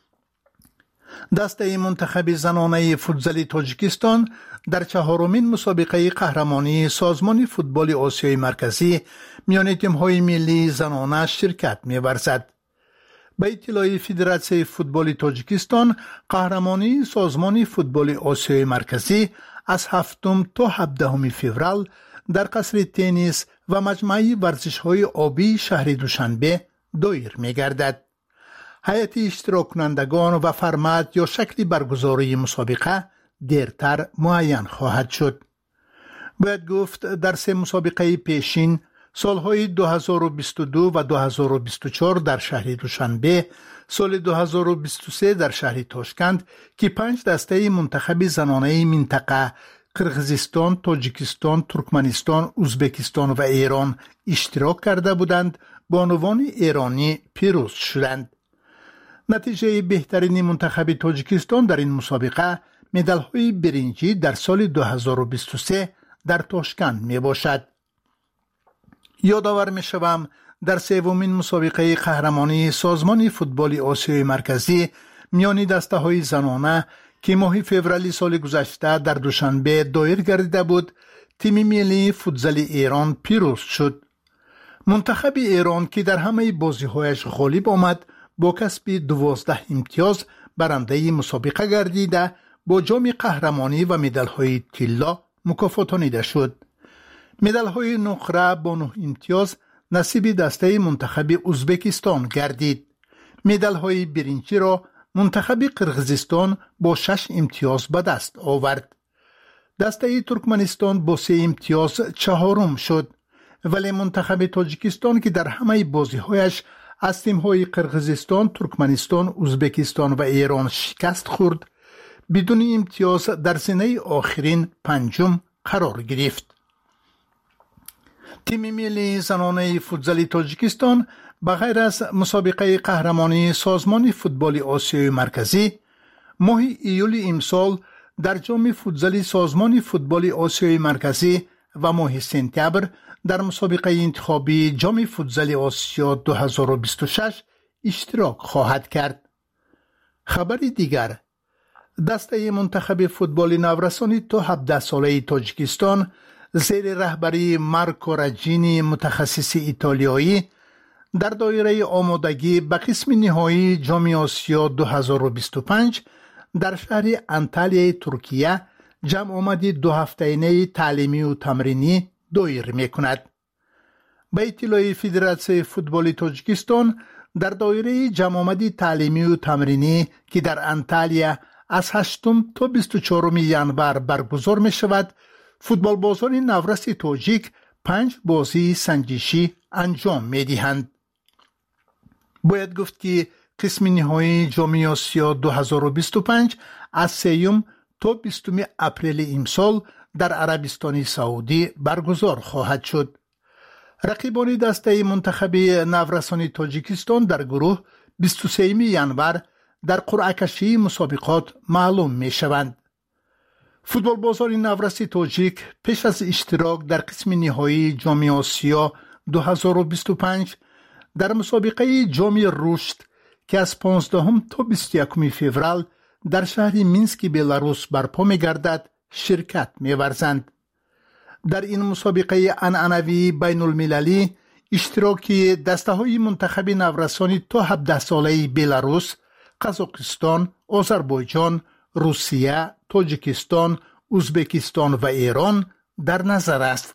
[SPEAKER 21] دسته منتخب زنانه فوتزال تاجیکستان در چهارمین مسابقه قهرمانی سازمان فوتبال آسیای مرکزی میان تیم‌های ملی زنانه شرکت می ورزد. به اطلاع فدراسیون فوتبال تاجیکستان، قهرمانی سازمان فوتبال آسیای مرکزی از هفتم تا هفدهم فوریه در قصر تنیس و مجمع ورزش‌های آبی شهر دوشنبه دایر می‌گردد. هیئت اشتراک کنندگان و فرمت یا شکل برگزاری مسابقه دیرتر معین خواهد شد. باید گفت در سه مسابقه پیشین سالهای دو هزار و بیست و دو و دو هزار و بیست و چهار در شهر دوشنبه، سال دو هزار و بیست و سه در شهر تاشکند که پنج دسته منتخب زنانه منطقه قرغیزستان، تاجیکستان، ترکمنستان، ازبکستان و ایران اشتراک کرده بودند، بانوان ایرانی پیروز شدند. نتیجه بهترین منتخب تاجیکستان در این مسابقه مدال‌های برنجی در سال دو هزار و بیست و سه در تاشکند می باشد. یادآور می شوم در سومین مسابقه قهرمانی سازمان فوتبال آسیای مرکزی میان دسته های زنانه که ماه فوریه سال گذشته در دوشنبه دایر گردیده بود، تیم ملی فوتزال ایران پیروز شد. منتخب ایران که در همه بازی‌هایش غالب آمد با کسب دوازده امتیاز برنده مسابقه گردیده با جام قهرمانی و مدال‌های طلا مکافاتانیده شد. مدال‌های نقره با نه امتیاز نصیب دسته منتخب ازبکستان گردید. مدال‌های برنجی را منتخب قرغیزستان با شش امتیاز به دست آورد. دسته ترکمنستان با سه امتیاز چهارم شد، ولی منتخب تاجیکستان که در همه بازی‌هایش از تیم‌های قرغیزستان، ترکمنستان، ازبکستان و ایران شکست خورد، بدون امتیاز در زینه آخرین پنجم قرار گرفت. تیم ملی زنانه فوتزال تاجیکستان بغیر از مسابقه قهرمانی سازمان فوتبال آسیای مرکزی، ماه ایول امسال در جام فوتزال سازمان فوتبال آسیای مرکزی و ماه سپتامبر در مسابقه انتخابی جام فوتزال آسیا دو هزار و بیست و شش اشتراک خواهد کرد. خبر دیگر، دسته منتخب فوتبال نورسانی تا هفده ساله تاجیکستان زیر رهبری مارکو راجینی متخصص ایتالیایی در دایره آمادگی به قسم نهایی جام آسیا دو هزار و بیست و پنج در شهر انتالیای ترکیه جمع آمدی دو هفته‌ای تعلیمی و تمرینی دایر می کند. به اطلاع فدراسیون فوتبال تاجیکستان در دایره جمع آمدی تعلیمی و تمرینی که در انتالیا از هشتم تا بیست و چهارم ژانویه برگزار می شود، فوتبال بازان نورس تاجیک پنج بازی سنجشی انجام می دهند. باید گفت که قسم نهایی جام آسیا دو هزار و بیست و پنج از سوم تا بیستم اپریل امسال در عربستان سعودی برگزار خواهد شد. رقیبان دسته منتخب نورسان تاجیکستان در گروه بیست و سوم ژانویه در قرعه کشی مسابقات معلوم می شوند. فوتبال بازان نورس تاجیک پیش از اشتراک در قسم نهایی جام آسیا دو هزار و بیست و پنج در مسابقه جام رشد که از پانزدهم تا بیست و یکم فوریه در شهر مینسک بلاروس برپا می گردد شرکت می ورزند. در این مسابقه عنعنوی بین المللی اشتراکی دسته های منتخب نورسانی تا هفده ساله بلاروس، قزاقستان، آذربایجان، روسیه، تاجیکستان، ازبکستان و ایران در نظر است.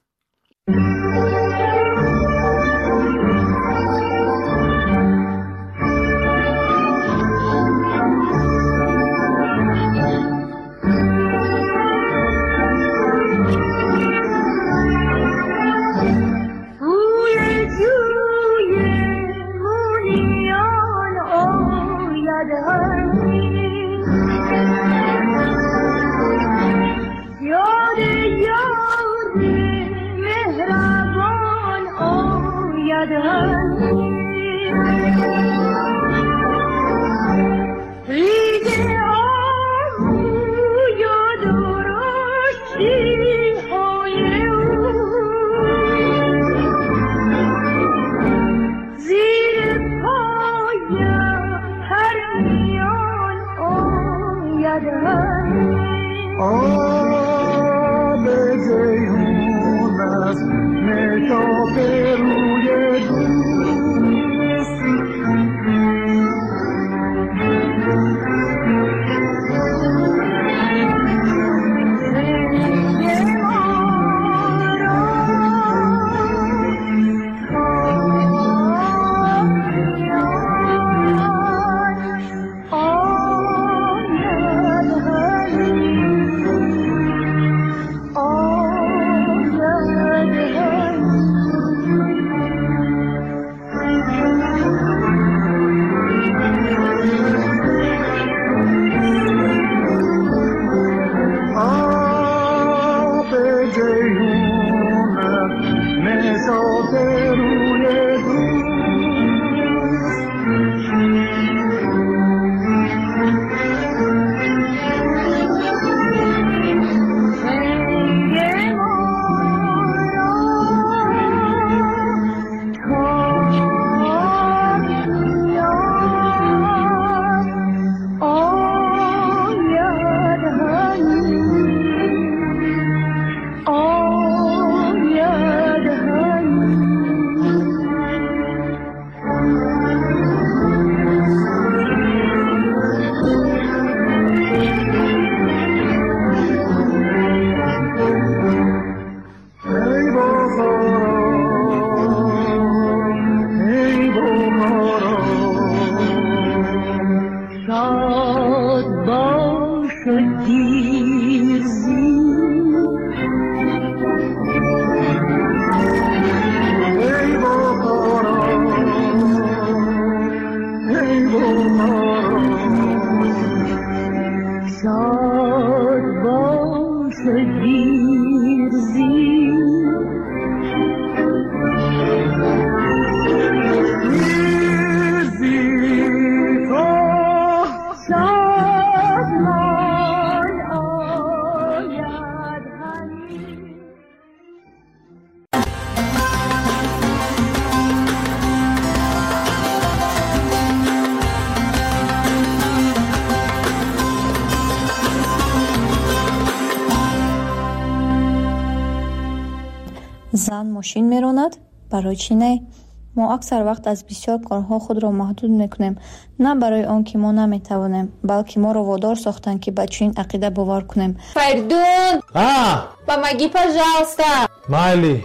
[SPEAKER 4] ماشین میراند برای چی نه؟ ما اکثر وقت از بسیار کارها خود را محدود میکنیم، نه برای آن که ما نمیتوانیم، بلکه ما را وادار ساختند که به چنین عقیده باور کنیم.
[SPEAKER 22] Perdón.
[SPEAKER 23] Ah.
[SPEAKER 22] Помоги, пожалуйста.
[SPEAKER 23] Майли.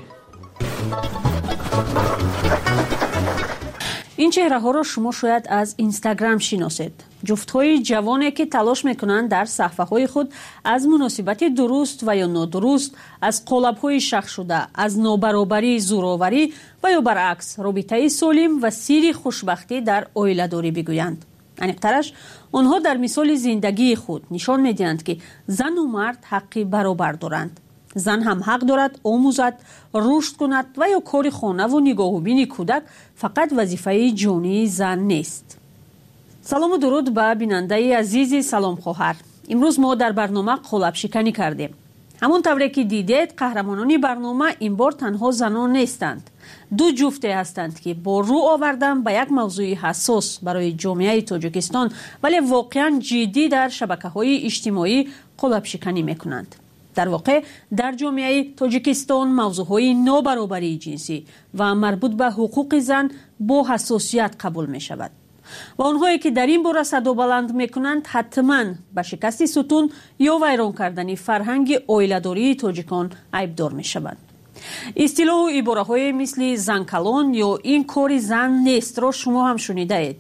[SPEAKER 19] این چهره‌ها را شما شاید از اینستاگرام شناسید. جفت‌های جوانی که تلاش می‌کنند در صفحه‌های خود از مناسبت درست و یا نادرست، از قالب‌های شخص شده، از نابرابری، زورآوری و یا برعکس رابطه سالم و سیر خوشبختی در عائله‌داری بگویند. عمیق‌ترش آنها در مثال زندگی خود نشان می‌دهند که زن و مرد حق برابر دارند. زن هم حق دارد آموزد، رشد کند و یا کار خانه و نگاه و بین کودک فقط وظیفه جانی زن نیست. سلام و درود به بیننده عزیز سلام خواهر. امروز ما در برنامه قالب شکنی کردیم. همون طوری که دیدید قهرمانان برنامه این بار تنها زنان نیستند. دو جفته هستند که با رو آوردن به یک موضوع حساس برای جامعه تاجیکستان ولی واقعا جدی در شبکه‌های اجتماعی قالب شکنی میکنند. در واقع در جامعه تاجیکستان موضوعهای نابرابری جنسی و مربوط به حقوق زن با حساسیت قبول می شود و آنهایی که در این باره صدا بلند می کنند حتما به شکست ستون یا ویران کردن فرهنگ عائله‌داری تاجیکان عیبدار می شوند. اصطلاح و عباره های مثل زن کلان یا این کار زن نیست را شما هم شنیده اید.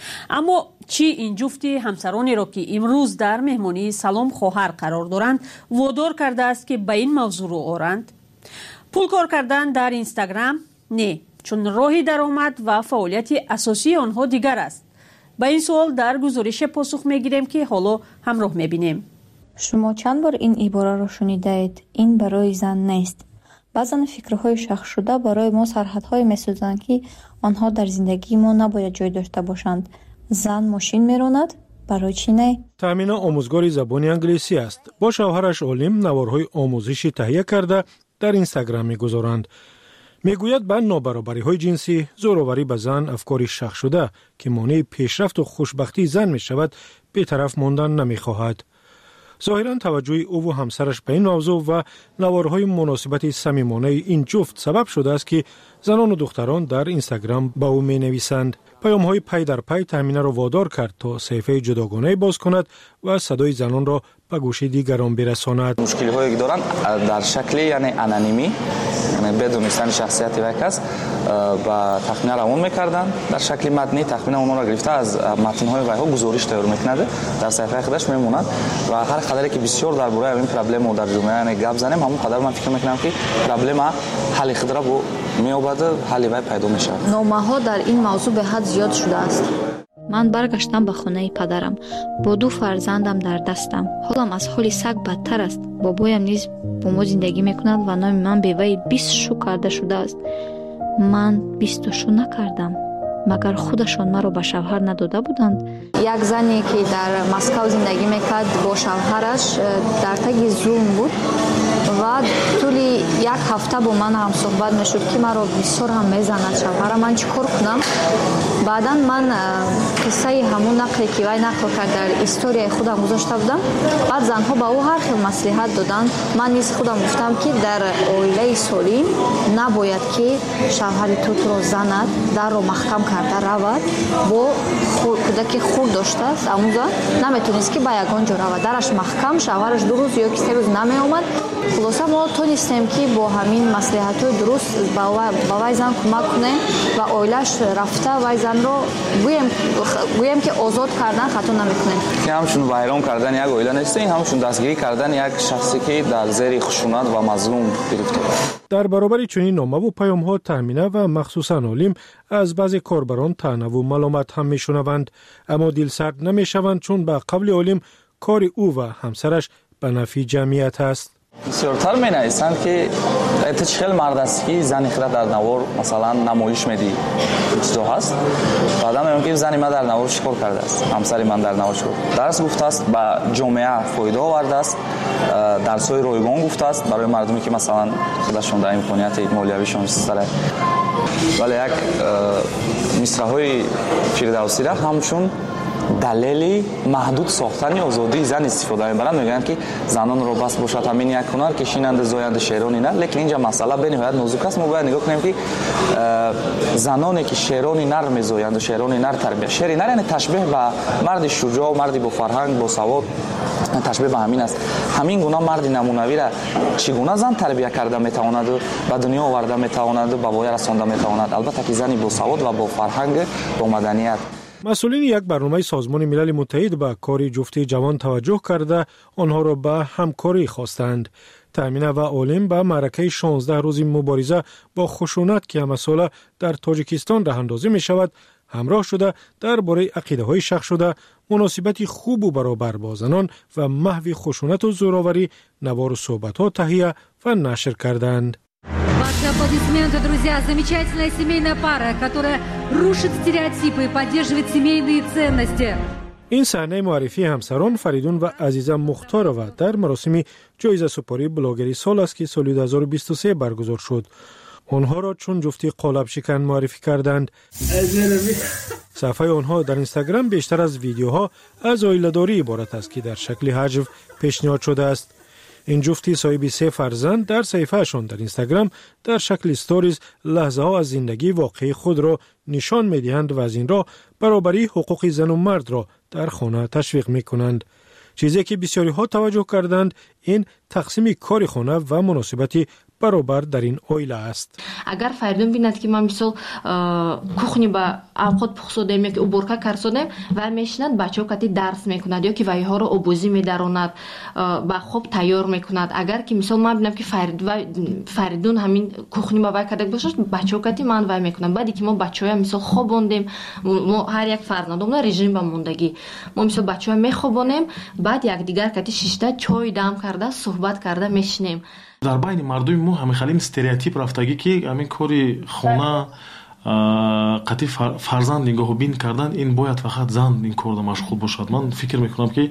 [SPEAKER 19] اما چی این جفتی همسرانی را که امروز در مهمانی سلام خواهر قرار دارند وادار کرده است که به این موضوع رو آورند؟ پول کار کردن در اینستاگرام؟ نه، چون راهی درآمد و فعالیت اساسی آنها دیگر است. به این سوال در گزارش پاسخ میگیریم که حالا همراه میبینیم.
[SPEAKER 4] شما چند بار این عباره را شنیده اید؟ این برای زن نیست. بعضا فکرهای شخص شده برای ما سرحدهای میسازند که آنها در زندگی ما نباید جای داشته باشند. زن ماشین میراند برای چی نه؟
[SPEAKER 23] تامینه آموزگار زبان انگلیسی است. با شوهرش عالم نوارهای آموزشی تهیه کرده در اینستاگرام میگذارند. میگوید به نابرابری های جنسی، زورآوری به زن افکاری شخص شده که مانع پیشرفت و خوشبختی زن می شود بی‌طرف ماندن نمیخواهد. ظاهراً توجه او و همسرش به این موضوع و نوارهای مناسبت صمیمانه این جفت سبب شده است که زنان و دختران در اینستاگرام با او می نویسند. پیام های پی در پی تامینه را وادار کرد تا صفحه جداگانه باز کند و صدای زنان را به گوش دیگران برساند.
[SPEAKER 24] مشکلی هایی که دارند در شکل یعنی انانیمی، یعنی بدون دانستن شخصیت یک کس و تخمینه روان میکردند. در شکل متنی تخمینه اونها را گرفته از متن های ویها گزارش تیار میکند، در صفحه خودش میموند و هر قدری که بسیار درباره این پرابلم در جامعه یعنی گپ زنیم، همون قدر من فکر میکنم که پرابلم حل خود را با میابد حل وی پیدا میشه.
[SPEAKER 4] نامه ها در این موضوع به حد زیاد شده است. من برگشتم به خانه پدرم با دو فرزندم در دستم. حالم از حال سگ بدتر است. بابایم نیز با ما زندگی میکند و نام من به وی بیست شو کرده شده است. من بیست شو نکردم. مگر خودشان مرا به شوهر نداده بودند؟ یک زنی که در مسکو زندگی میکرد با شوهرش در تگ زوم بود و طولی یک هفته با من هم صحبت میشد که مرا بسیار هم میزند شوهرم. من چیکار کنم؟ بعدا من قصه همون نقلی که وی نقل کرد در استوری خودم گذاشته بودم. بعد زنها با او هر خیل مصلحت دادن. من نیز خودم گفتم که در عائله سالم نباید که شوهر تو تو را زند، در رو محکم کرده رود، با کودک خود داشته است آموزا نمیتونست که با یگان جا رود، درش محکم، شوهرش دو روز یا سه روز نمی آمد. خلاصه ما تونستیم که با همین مصلحت‌های درست با وی زن کمک کنیم و عائله‌اش رفته وی زن رو گویم گویم که آزاد کردن خطا نمیکنیم.
[SPEAKER 24] که همشون ویران کردن یک عائله نیست، این همشون دستگیری کردن یک شخصی که در زیر خشونت و مظلوم گرفته.
[SPEAKER 23] در برابر چنین نامه و پیام‌ها تامینه و مخصوصاً عالم از بعضی کاربران طعنه و ملامت هم میشنوند، اما دلسرد نمیشوند چون به قبل عالم کار او و همسرش به نفع جمعیت است.
[SPEAKER 24] بسیارتر می نویسند که ایت چخیل مرد است که زنی خیره در نوار مثلا نمایش میدی چیزا هست. بعدا میگم که زنی من در نوار چیکار کرده است، همسری من در نوار چیکار درس گفته است، به جامعه فایده آورده است، درس‌های رایگان گفته است برای مردمی که مثلا خودشون در امکانیت مالیویشون سره. ولی یک مصرع‌های فردوسی را همشون دلیلی محدود ساختن آزادی زن استفاده می‌برند. میگن که زنان رو بس باشد همین یک هنر کشینند زاینده شعرانی نه، لیکن اینجا مسئله به نهایت نازک است. ما باید نگاه کنیم که زنانی که شعرانی نر می‌زایند و شعرانی نر تربیت شعری نر یعنی تشبیه به مرد شجاع و مردی با فرهنگ با سواد تشبیه به همین است. همین گونه مرد نمونوی را چگونه زن تربیت کرده میتواند و به دنیا آورده میتواند و به وای رسانده میتواند. البته که زنی با سواد و با فرهنگ با مدنیت.
[SPEAKER 23] مسئولین یک برنامه سازمان ملل متحد به کار جفت جوان توجه کرده آنها را به همکاری خواستند. تامین و عالم به معرکه شانزده روزی مبارزه با خشونت که مسئله در تاجیکستان راه اندازی می شود همراه شده درباره عقیده های شخص شده مناسبت خوب و برابر با زنان و محو خشونت و زوراوری نوار صحبت ها تهیه و نشر کردند.
[SPEAKER 1] Ваши аплодисменты, друзья. Замечательная семейная пара, которая рушит стереотипы и поддерживает семейные ценности.
[SPEAKER 23] این صحنه معرفی همسران فریدون و عزیزه مختارова در مراسم جایزه سپاری بلاگری سال است که سال دو هزار و بیست و سه برگزار شد. آنها را چون جفتی قالب شکن معرفی کردند. صفحه آنها در اینستاگرام بیشتر از ویدیوها از عائله‌داری عبارت است که در شکل هجو پیشنهاد شده است. این جفتی صاحب سه فرزند در صفحه‌شان در اینستاگرام در شکل استوریز لحظه ها از زندگی واقعی خود را نشان می‌دهند و از این را برابری حقوق زن و مرد را در خانه تشویق می‌کنند. چیزی که بسیاری ها توجه کردند این تقسیم کار خانه و مناسبتی برابر در این عائله است.
[SPEAKER 2] اگر فریدون بیند که ما مثلا کухни با اوقات پخسودیم یا که уборка کردیم و میشنند بچه‌ها کتی درس میکنند یا که وایها رو آبوزی میداروند با خوب تیار میکند. اگر که مثلا ما ببینم که فرید و فریدون همین کухни با وای کرده باشه بچه‌ها کتی من وای میکنم. بعدی که ما بچه‌ها مثلا خوابوندیم ما هر یک فرزندمون رژیم با موندگی ما مثلا بچه‌ها میخوابونیم بعد یک دیگر کتی شیشته چای دم کرده صحبت کرده میشنیم.
[SPEAKER 3] در بین مردم ما همه خیلی استریوتیپ رفتگی که همین کاری خانه قطعی فرزند نگاه بین کردن این باید فقط زن این کار مشغول باشد. من فکر میکنم که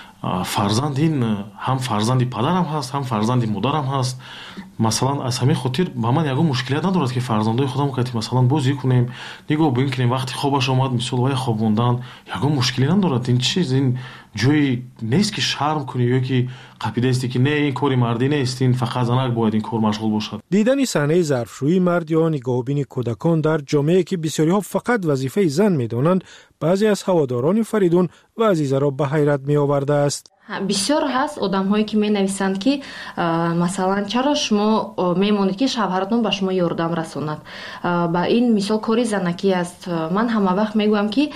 [SPEAKER 3] فرزند این هم فرزندی پدرم هست هم فرزندی مادرم هست. مثلا از همین خاطر با من یگو مشکلیت ندارد که فرزندای خودم که مثلا بازی کنیم نگاه بین کنیم وقتی خوابش اومد مثلا وای خوابوندن یگو مشکلی ندارد. این چیز این جوی نیست که شرم کنی یا که قاعده است که نه این کاری مردی نیست این فقط زنک باید این کار مشغول باشد.
[SPEAKER 23] دیدن صحنه ظرفشویی مرد یا نگاهبین کودکان در جامعه که بسیاری ها فقط وظیفه زن میدانند بعضی از هواداران فریدون و عزیزه را به حیرت می آورده است.
[SPEAKER 2] بسیار هست آدم هایی که می نویسند که مثلا چرا شما میمونید که شوهرتون به شما یاردم رسوند. با این مثال کاری زنکی است. من همه وقت میگویم که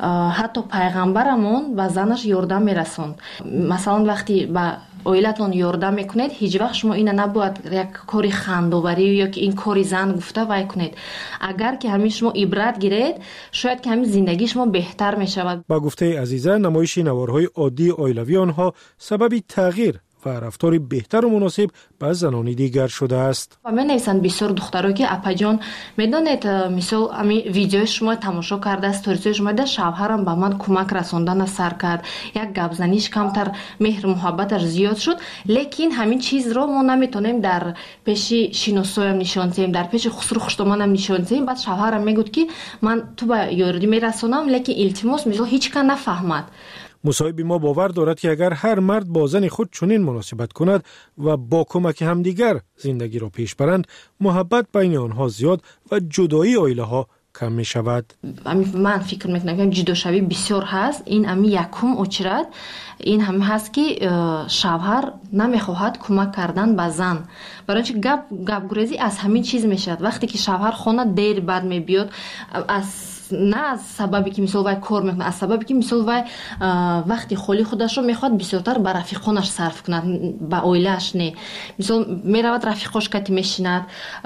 [SPEAKER 2] حتی پیغمبرمون به زنش یاردم میرسوند. مثلا وقتی با اویلتون یاردم میکنید هیچ وقت شما اینو نباید یک کاری خندوبری یا که این کاری زن گفته وای کنید. اگر که همین شما عبرت گیرید شاید که همین زندگی شما بهتر میشود.
[SPEAKER 23] با گفته عزیزه نمایش نوارهای عادی اویلوی آنها سبب تغییر و رفتار بهتر و مناسب با زنان دیگر شده است.
[SPEAKER 2] و من نویسند بسیار دخترایی که اپا جان میدونید مثلا همین ویدیو شما تماشا کرده استوریز شما ده شوهرم به من کمک رسوندن سر کرد یک گپ زنیش کمتر مهر محبتش زیاد شد لیکن همین چیز رو ما نمیتونیم در پیش شینوسویم نشون دهیم در پیش خسرو خشتمانم نشون دهیم. بعد شوهرم میگفت که من تو به یاردی میرسونم لیکن التماس مثلا هیچ کس نفهمد.
[SPEAKER 23] مصاحب ما باور دارد که اگر هر مرد با زن خود چنین مناسبت کند و با کمک همدیگر زندگی را پیش برند محبت بین آنها زیاد و جدایی عائله ها کم می شود.
[SPEAKER 2] من فکر میکنم که جداشوی بسیار هست. این امی یکم اچرد این هم هست که شوهر نمیخواهد کمک کردن به زن برای اینکه گپ گپ گریزی از همین چیز میشد. وقتی که شوهر خانه دیر بعد میبیاد از نه از سببی که مثلا وای کار میکنه از سببی که مثلا وای وقتی خالی خودش رو میخواد بسیارتر به رفیقانش صرف کنه به عائله‌اش نه. مثلا میرود رفیقاش کتی میشیند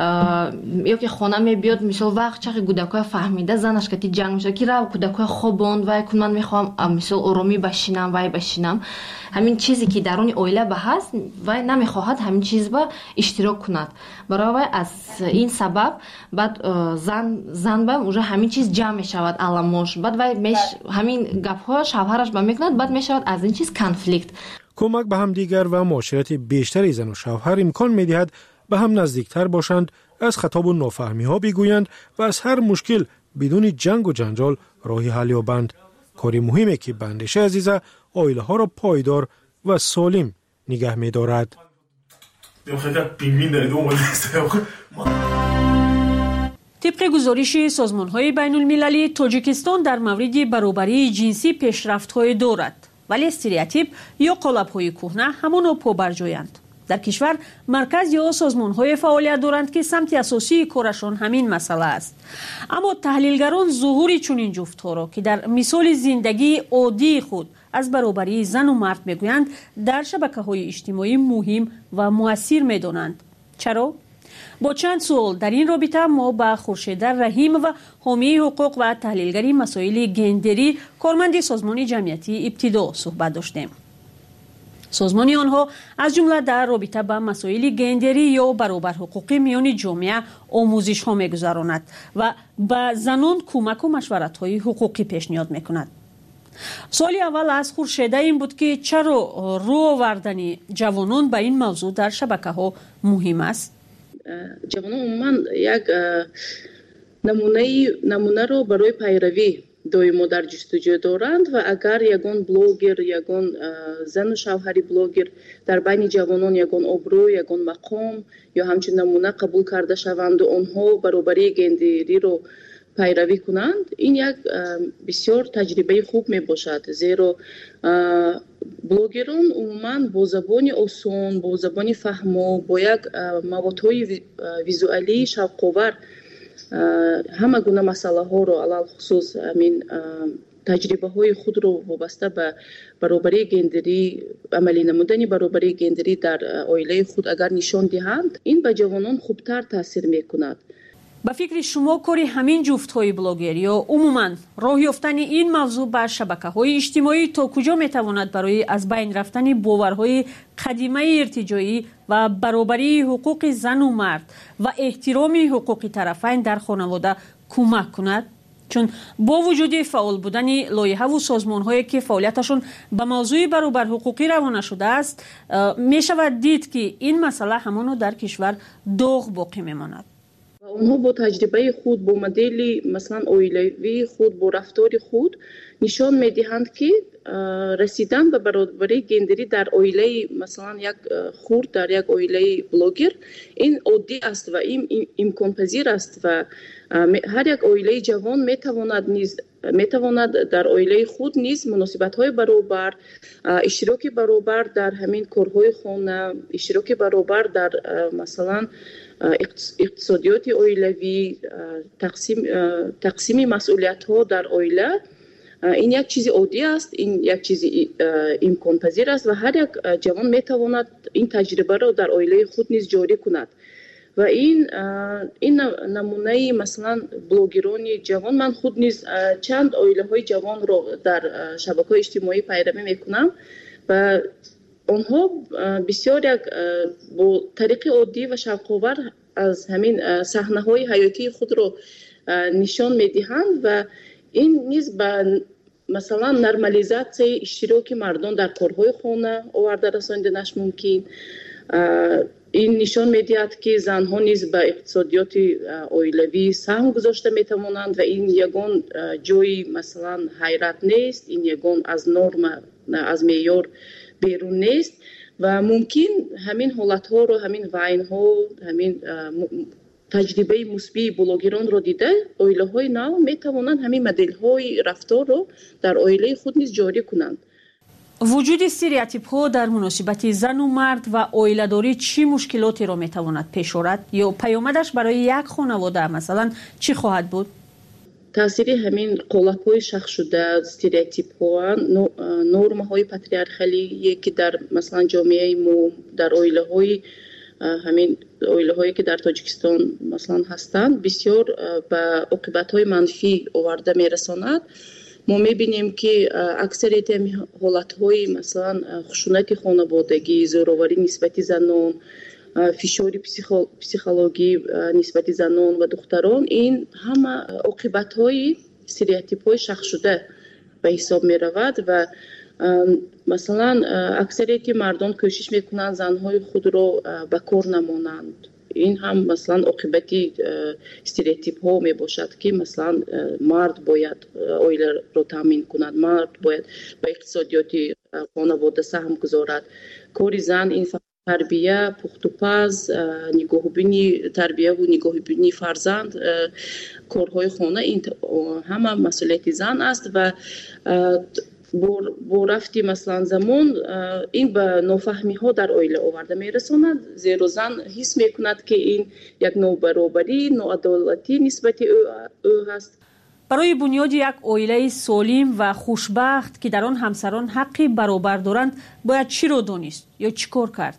[SPEAKER 2] یا که خانه میبیاد مثلا وقت چه کودکای فهمیده زنش کتی جنگ میشه که رو کودکای خوابوند وای کن من میخوام مثلا آرامی بشینم وای بشینم. همین چیزی که درون عائله به هست وای نمیخواهد همین چیز با اشتراک کند. برای وای از این سبب بعد زن زن با اونجا همین چیز جمع میشود علامش بعد وای میش همین گپ‌ها شوهرش با میکند بعد میشود از این چیز کانفلیکت.
[SPEAKER 23] کمک به هم دیگر و معاشرت بیشتر زن و شوهر امکان میدهد به هم نزدیکتر باشند از خطاب و نافهمی ها بگویند و از هر مشکل بدون جنگ و جنجال راهی حل یابند. کاری مهمه که به اندیشه عزیزه آیله ها را پایدار و سالم نگه می دارد.
[SPEAKER 19] طبق گزارش سازمان‌های بین‌المللی، تاجیکستان در مورد برابری جنسی پیشرفت‌های دارد، ولی استریوتیپ یا قالب‌های کهنه همانا پابرجایند. در کشور مرکز یا سازمان‌های فعالیت دارند که سمت اساسی کارشان همین مسئله است. اما تحلیلگران ظهور چنین جفت‌ها را که در مثال زندگی عادی خود از برابری زن و مرد میگویند، در شبکه‌های اجتماعی مهم و مؤثر می‌دانند. چرا؟ با چند سوال در این رابطه ما با خورشید رحیم و حامی حقوق و تحلیلگری مسائل گندری، کارمند سازمان جمعیتی ابتدا صحبت داشتیم. سازمان آنها از جمله در رابطه با مسائل گندری یا برابر حقوقی میان جامعه آموزش ها میگذراند و به زنان کمک و مشورت های حقوقی پیشنهاد میکند. سال اول از خورشید این بود که چرا رو آوردن جوانان به این موضوع در شبکه ها مهم است؟
[SPEAKER 5] جوانان عموما یک نمونه نمونه رو برای پیروی دائما در جستجو دارند و اگر یگان بلوگر، یگان زن و شوهری بلوگر در بین جوانان یگان ابرو، یگان مقام یا همچنین نمونه قبول کرده شوند و آنها برابری گندری رو پیروی کنند، این یک بسیار تجربه خوب می باشد، زیرا بلوگران عموما با زبان آسان، با زبان فهمو، با یک موادهای ویزوالی شوق‌آور همه گونه مسئله ها رو علل خصوص همین تجربه های خود رو وابسته به برابری گندری، عملی نمودن برابری گندری در عائله خود اگر نشان دهند، این به جوانان خوبتر تاثیر میکند.
[SPEAKER 19] به فکر شما کاری همین جفت های بلاگر یا عموما راه یافتن این موضوع بر شبکه های اجتماعی تا کجا میتواند برای از بین رفتن باورهای قدیمه ارتجاعی و برابری حقوق زن و مرد و احترام حقوق طرفین در خانواده کمک کند؟ چون با وجود فعال بودن لایحه و سازمان هایی که فعالیتشون به موضوع برابر حقوقی روانه شده است، می شود دید که این مسئله همانو در کشور داغ باقی میماند.
[SPEAKER 5] اونها با تجربه خود، با مدل مثلا عائلوی خود، با رفتار خود نشان میدهند که رسیدن به برابری گندری در عائله مثلا یک خرد، در یک عائله بلوگر، این عادی است و این امکان پذیر است و هر یک عائله جوان میتواند نیز میتواند در عائله خود نیز مناسبت های برابر، اشتراک برابر در همین کارهای خانه، اشتراک برابر در مثلا اقتصادیات عائلوی، تقسیم تقسیم مسئولیت ها در عائله، این یک چیز عادی است، این یک چیز امکان پذیر است و هر یک جوان میتواند این تجربه را در عائله خود نیز جاری کند. و این این نمونه مثلا بلوگران جوان، من خود نیز چند عائله های جوان را در شبکه‌های اجتماعی پیروی میکنم و آنها بسیار یک با طریق عادی و شوق‌آور از همین صحنه‌های حیاتی خود را نشان میدهند و این نیز به مثلا نرمالیزاسیون اشتراک مردان در کارهای خانه آورده رساندنش ممکن. این نشان میدهد که زنها نیز به اقتصادیات عائلوی سهم گذاشته میتوانند و این یگان جای مثلا حیرت نیست، این یگان از نرم، از معیار بیرون نیست و ممکن همین حالت ها رو، همین وین ها، همین تجربه مثبت بلوگران رو دیده عائله های نو می توانند همین مدل های رفتار رو در عائله خود نیز جاری کنند.
[SPEAKER 19] وجود استریوتیپ ها در مناسبت زن و مرد و عائله داری چی مشکلاتی را می تواند پیش آورد یا پیامدش برای یک خانواده مثلا چی خواهد بود؟
[SPEAKER 5] تاثیر همین قالب های شخص شده، استریوتیپ ها، نرم های پاتریارخالی که در مثلا جامعه ما، در عائله های همین عائله هایی که در تاجیکستان مثلا هستند، بسیار به عاقبت های منفی آورده میرساند. ما میبینیم که اکثریت حالت های مثلا خشونت خانوادگی، زورآوری نسبت زنان، فشار پسیخولوژی نسبت زنان و دختران، این همه عاقبت های استریوتیپ های شخص شده به حساب می رود و مثلا اکثریت مردم کوشش میکنند زنهای خود را به کار نمانند این هم مثلا عاقبتی استریوتیپ ها می باشد که مثلا مرد باید اویله رو تامین کند، مرد باید به اقتصادیات خانواده سهم گذارد. کاری زن این تربیه، پخت و پز، نگاهبینی تربیه و نگاهبینی فرزند، کارهای خانه این همه مسئولیت زن است و با رفتی مثلا زمان این به نافهمی ها در عائله آورده می رساند، زیرا زن حس می کند که این یک نابرابری، ناعدالتی نسبت او هست.
[SPEAKER 19] برای بنیاد یک عائله سالم و خوشبخت که در آن همسران حقی برابر دارند باید چی رو دانست یا چی کار کرد؟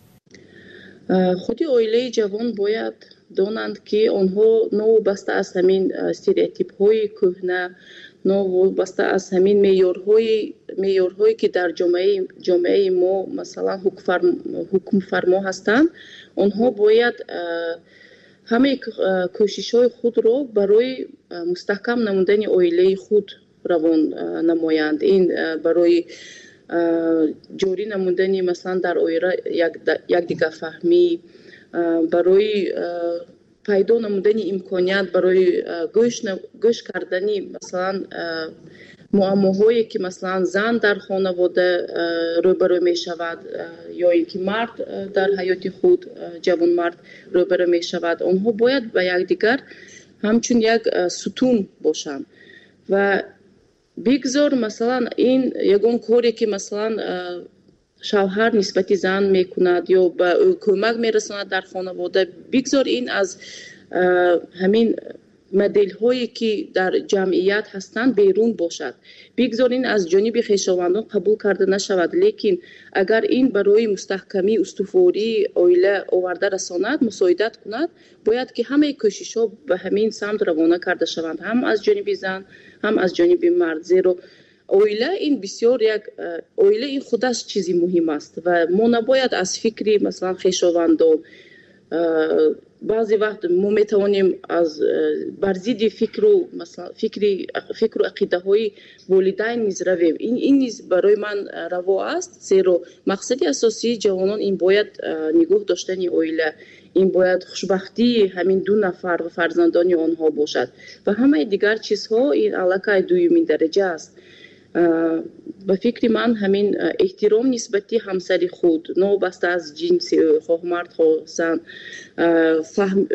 [SPEAKER 5] خودی عائله جوان باید دانند که آنها نوابسته از همین استریوتیپ های کهنه، نوابسته از همین معیارهای معیارهایی که در جامعه جامعه ما مثلا حکم فرما هستند، آنها باید همه کوشش های خود را برای مستحکم نمودن عائله خود روان نمایند. این برای جوری نمودن مثلا در عائله یک دیگر فهمی، برای پیدا نمودن امکانیت برای گوش گوش کردنی مثلا معماهایی که مثلا زن در خانواده روبرو می شود یا اینکه مرد در حیات خود جوان مرد روبرو می شود، آنها باید به یکدیگر همچون یک ستون باشند و بگذار مثلا این یگان کاری که مثلا شوهر نسبت زن میکند یا به کمک میرساند در خانواده، بگذار این از همین مدل هایی که در جمعیت هستند بیرون باشد، بگذار این از جانب خویشاوندان قبول کرده نشود، لیکن اگر این برای مستحکمی استواری عائله آورده رساند، مساعدت کند، باید که همه کوشش ها به همین سمت روانه کرده شوند، هم از جانب زن هم از جانب مرد، زیرا عائله این بسیار یک عائله این خودش چیزی مهم است و ما نباید از فکری مثلا خویشاوندان بعضی وقت ما میتوانیم از برزید فکر و مثلا فکری فکر و عقیده های والدین نیز رویم. این این نیز برای من روا است، زیرا مقصد اساسی جوانان این باید نگاه داشتن عائله، این باید خوشبختی همین دو نفر و فرزندان آنها باشد و همه دیگر چیزها این علاقه دومین درجه است. به فکر من همین احترام نسبتی همسری خود، نوبسته از جنس خواه مرد خواه زن، فهم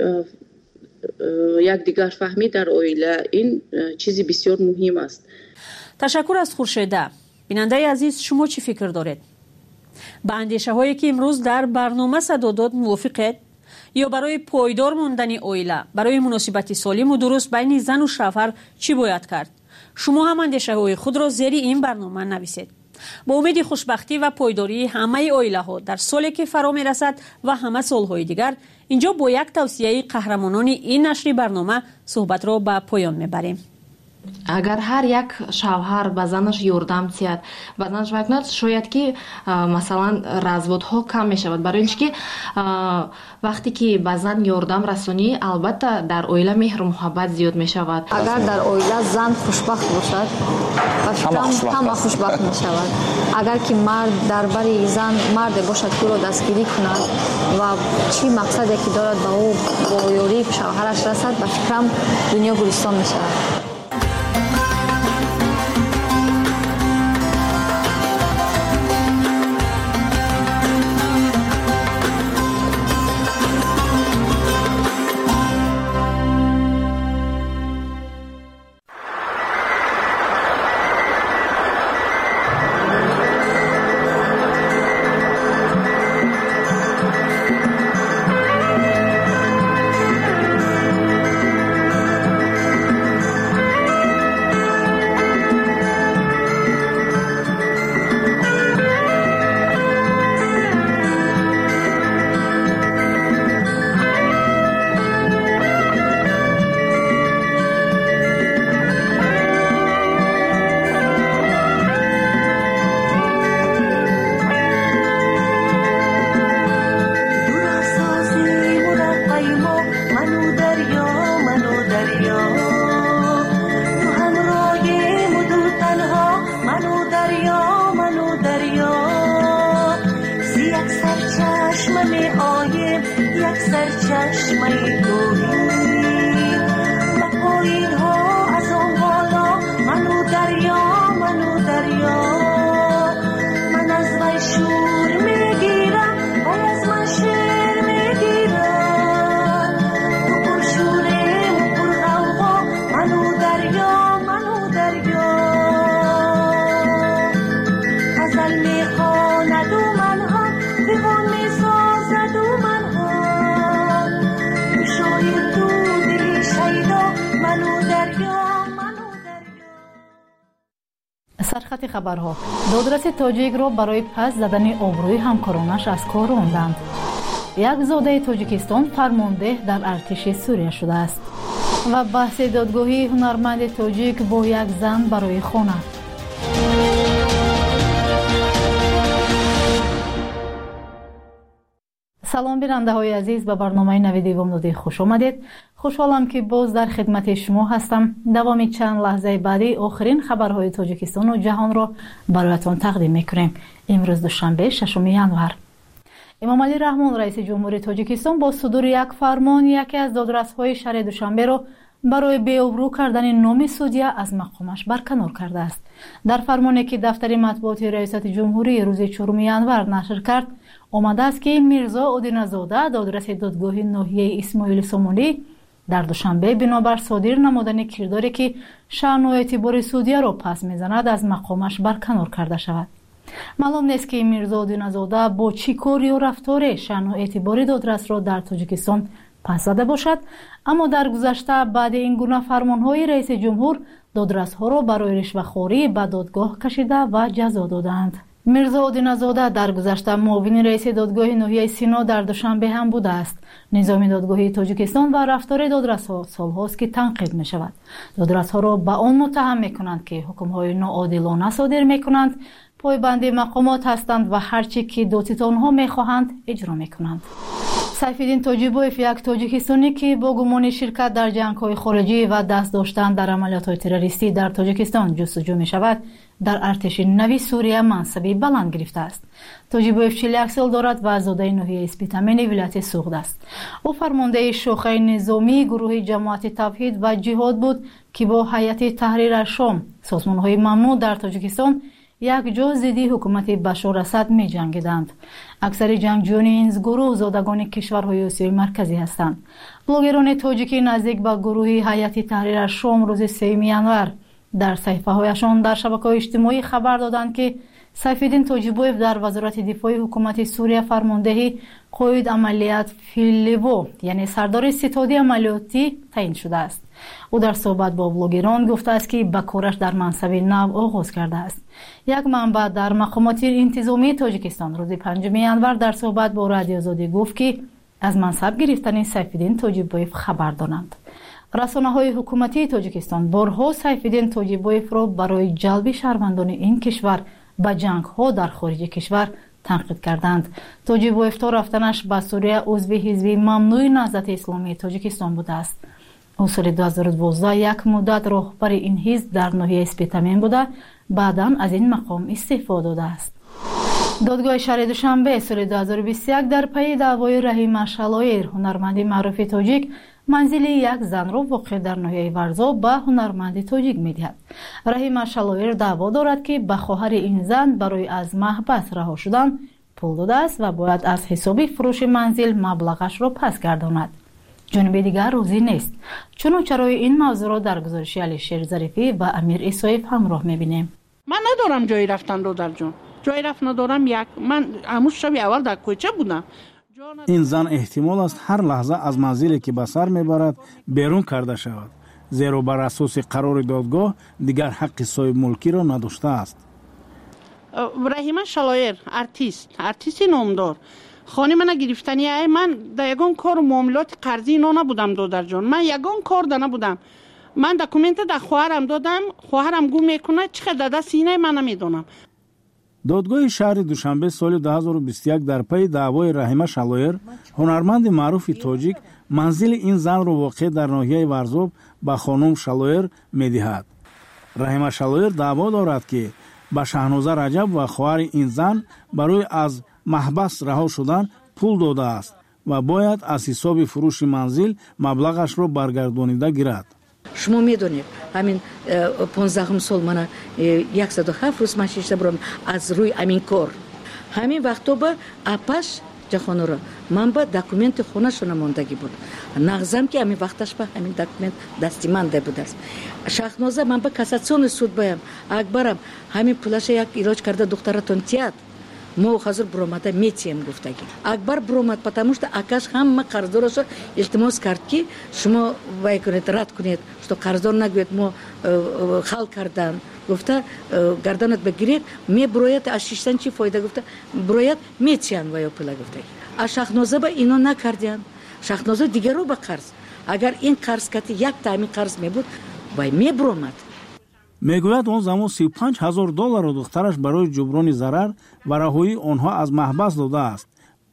[SPEAKER 5] یک دیگر فهمی در عائله، این چیزی بسیار مهم است.
[SPEAKER 19] تشکر از خورشیده. بیننده عزیز، شما چی فکر دارید؟ با اندیشه هایی که امروز در برنامه صدا داد موافقید؟ یا برای پایدار موندن عائله، برای مناسبت سالم و درست بین زن و شوهر چی باید کرد؟ شما هم اندیشه های خود را زیر این برنامه نویسید. با امید خوشبختی و پایداری همه عائله ها در سالی که فرا می رسد و همه سالهای دیگر، اینجا با یک توصیه قهرمانان این نشر برنامه صحبت را به پایان می بریم.
[SPEAKER 2] اگر هر یک شوهر به زنش یاردم تید و زنش بکند، شاید که مثلا разводها کم می شود، برای اینکه وقتی که به زن یاردم رسانی البته در عائله مهر و محبت زیاد می شود.
[SPEAKER 4] اگر در عائله زن خوشبخت باشد و فکرم همه خوشبخت می شود. اگر که مرد در بری زن مرد باشد که را دستگیری کند و چی مقصدی که دارد به او با یاری شوهرش رسد، به فکرم دنیا گلستان می شود.
[SPEAKER 17] سرچشمه تویی و پایین ها از آن بالا منو دریا منو دریا من از وی شور میگیرم و از من شعر میگیرم تو پر شوریم و پر غوغا منو دریا منو دریا غزل میخواند و من هم دیوان میسازد و من هم شاید تو دلی شیدا منو دریا
[SPEAKER 8] سرخط خبرها دادرس تاجیک را برای پس زدن آبروی همکارانش از کار راندند. یک زاده تاجیکستان فرمانده در ارتش سوریه شده است و بحث دادگاهی هنرمند تاجیک با یک زن برای خانه. سلام بیننده های عزیز، به برنامه نوید وامدادی خوش آمدید. خوشحالم که باز در خدمت شما هستم. دوام چند لحظه بعدی آخرین خبرهای تاجیکستان و جهان را برایتان تقدیم میکنیم. امروز دوشنبه ششم ژانویه. امام علی رحمان رئیس جمهوری تاجیکستان با صدور یک فرمان یکی از دادرس‌های شهر دوشنبه را برای بی‌آبرو کردن نام سودیا از مقامش برکنار کرده است. در فرمانی که دفتر مطبوعات ریاست جمهوری روز چهارم ژانویه نشر کرد، آمده است که میرزا اودینزاده دادرس دادگاه ناحیه اسماعیل سامانی در دوشنبه بنابر صادر نمودن کرداری که شأن و اعتبار سودیا را پس میزند از مقامش برکنار کرده شود. معلوم نیست که میرزا اودینزاده با چی کار یا رفتار شأن و اعتبار دادرس را در تاجیکستان پس زده باشد، اما در گذشته بعد این گونه فرمانهای رئیس جمهور دادرس‌ها را برای رشوه‌خوری به دادگاه کشیده و جزا دادند. میرزا اودینزاده در گذشته معاون رئیس دادگاه ناحیه سینا در دوشنبه هم بوده است. نظام دادگاهی تاجیکستان و رفتار دادرس‌ها سال‌هاست که تنقید می‌شود. دادرس‌ها را به آن متهم می‌کنند که حکم‌های ناعادلانه صادر می‌کنند، پایبند مقامات هستند و هرچی که دادستان‌ها می‌خواهند اجرا می‌کنند. سیفالدین تاجیبوف، یک تاجیکستانی که با گمان شرکت در جنگ‌های خارجی و دست داشتن در عملیات‌های تروریستی در تاجیکستان جستجو می‌شود، در ارتش نوی سوریه منصبی بلند گرفته است. تاجیبوف چهل و یک سال دارد و زاده ناحیه اسپیتامین ولایت سوغد است. او فرمانده شاخه نظامی گروه جماعت توحید و جهاد بود که با هیئت تحریر شام، سازمان‌های ممنوع در تاجیکستان، یک جا ضد حکومت بشار اسد می جنگیدند. اکثر جنگجویان این گروه زادگان کشورهای آسیای مرکزی هستند. بلاگران تاجیکی نزدیک به گروه هیئت تحریر شام روز سوم ژانویه در صفحه هایشان در شبکه‌های اجتماعی خبر دادند که سیفالدین تاجیبوف در وزارت دفاع حکومت سوریه فرمانده قائد عملیات فیلیوو، یعنی سردار ستاد عملیاتی تعیین شده است. او در صحبت با بلاگران گفته است که به کارش در منصب نو آغاز کرده است. یک منبع در مقامات انتظامی تاجیکستان روز پنجم ژانویه در صحبت با رادیو آزادی گفت که از منصب گرفتن سیفالدین تاجیبوف خبر دارند. رسانه‌های حکومتی تاجیکستان بارها سیفالدین تاجیبوف را برای جلب شهروندان این کشور به جنگ‌ها در خارج کشور تنقید کردند. تاجیبوف تا رفتنش به سوریه عضو حزب ممنوع نهضت اسلامی تاجیکستان بوده است. او سال دو هزار و دوازده یک مدت راهبر این حزب در ناحیه اسپیتامین بوده، بعداً از این مقام استعفا داده است. دادگاه شهر دوشنبه سال دو هزار و بیست و یک در پی دعوای رحیم شلایر، هنرمند معروف تاجیک، منزل یک زن را واقع در ناحیه ورزا به هنرمند تاجیک می‌دهد. رحیم شلایر دعوا دارد که به خواهر این زن برای از محبس رها شدن پول داده است و باید از حساب فروش منزل مبلغش را پس گرداند. جانب دیگر روزی نیست. چون چرای این موضوع را در گزارش علیشیر ظریفی و امیر عیسویف همراه می‌بینیم.
[SPEAKER 9] من ندارم جای رفتن دادر جان. جای رفت ندارم. یک من همون شب اول در کوچه بودم.
[SPEAKER 10] این زن احتمال است هر لحظه از منزلی که به سر میبرد بیرون کرده شود، زیرا بر اساس قرار دادگاه دیگر حق صاحب ملکی را نداشته است.
[SPEAKER 9] رحیمه شلایر، ارتیست ارتیست نامدار، خانه من گرفتنی ای من در یگان کار معاملات قرضی اینا نبودم دادر جان. من یگان کار ده نبودم. من دکومنت در خواهرم دادم، خواهرم گم میکنه، چقدر دست اینه من نمیدونم.
[SPEAKER 10] دادگاه شهر دوشنبه سال دو هزار و بیست و یک در پی دعوای رحیمه شلایر، هنرمند معروف تاجیک، منزل این زن را واقع در ناحیه ورزوب به خانم شلایر می‌دهد. رحیمه شلایر دعوا دارد که به شهنازه رجب و خواهر این زن برای از محبس رها شدن پول داده است و باید از حساب فروش منزل مبلغش را برگردانیده گیرد.
[SPEAKER 11] شما میدونید همین پانزدهم سال من صد و هفت روز من شیشته برم از روی امین کار همین وقتا با اپاش جهان را من با دکومنت خونه شونه ماندگی بود نغزم که همین وقتش با همین دکومنت دستی منده بود است شاهنازه من با کاساسیون سود بایم اکبرم همین پولش یک علاج کرده دخترتون تیاد ما حاضر برآمده میتیم گفتگی اکبر برآمد потому что акаш هم قرضدارش التماس کرد که شما وای کنید رد کنید что قرضدار نگوید ما حل کردن گفته گردنت بگیرید می برایت از شیشتن چی فایده گفته برایت میتیم وای پول گفته а شاهنازه با اینو نکردن شاهنازه دیگه رو به قرض اگر این قرض کتی یک تامین قرض می بود وای می برآمد
[SPEAKER 10] میگوید اون زمان سی و پنج هزار دلار را دخترش برای جبران ضرر و رهایی آنها از محبس داده است.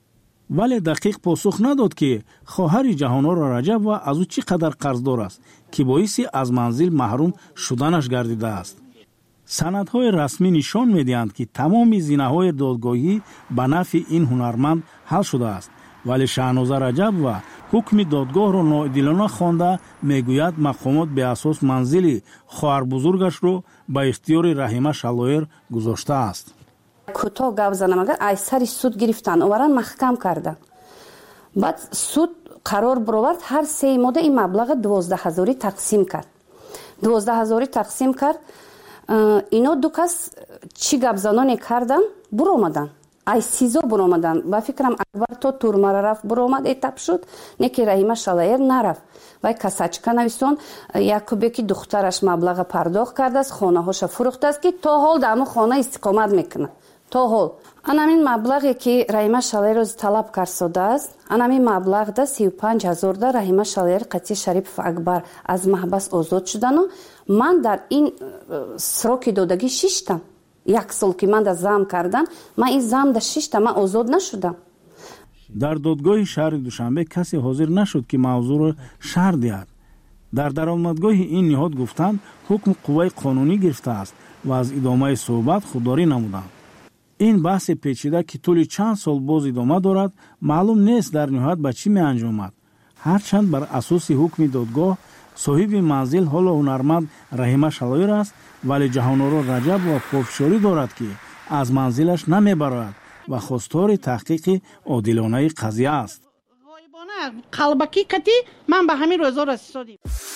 [SPEAKER 10] ولی دقیق پاسخ نداد که خواهر جهانآرا رجب و از او چقدر قرضدار است که باعث از منزل محروم شدنش گردیده است. سندهای رسمی نشان می‌دهند که تمام زینه‌های دادگاهی به نفع این هنرمند حل شده است. ولی شاهنازه رجب و حکم دادگاه را ناعادلانه خوانده میگوید مقامات به اساس منزل خواهر بزرگش رو به اختیار رحیمه شلویر گذاشته است.
[SPEAKER 12] کوتاه گپ زنم اگر ای سر سود گرفتن اوورن محکم کردن بعد سود قرار برآورد هر سه ماده این مبلغ دوازده هزاری تقسیم کرد دوازده هزاری تقسیم کرد اینا دو کس چی گپ زنانی کردن برآمدن ای سیزو برآمدن با فکرم اکبر تو تورمار رفت برآمد ایتاب شد نکی رحیمه شلویر نرفت وای کساچکا نویسون یکوبی که دخترش مبلغ پرداخت کرده است خانه هاش فروخته است که تا حال در خانه استقامت میکنه تا حال анамин маблағе ки раҳима шалаероз талаб карсодааст анамин маблағ да سی و پنج هزار да раҳима шалаер қатъи шарипов акбар аз маҳбас озод шудану ман дар ин сроки додагӣ шиштам як сол ки ман да зам кардан ман ин зам да шиштам ман озод нашудам.
[SPEAKER 10] дар додгоҳи шаҳри душанбе касе ҳозир нашуд ки мавзӯъро шарҳ диҳад. дар даромадгоҳи ин ниҳод гуфтанд ҳукм қувваи қонунӣ гирифтааст ва аз идомаи суҳбат худдорӣ намуданд. ин баҳси печида ки тӯли чанд сол боз идома дорад маълум нест дар ниҳоят ба чӣ меанҷомад. ҳарчанд бар асоси ҳукми додгоҳ соҳиби манзил ҳоло ҳунарманд раҳима шалоир аст вале ҷаҳоноро раҷаб ва пофшорӣ дорад ки аз манзилаш намебарояд ва хостори таҳқиқи одилонаи қазия аст.
[SPEAKER 9] қалбакӣ кати ман ба ҳамин рӯзо расодем.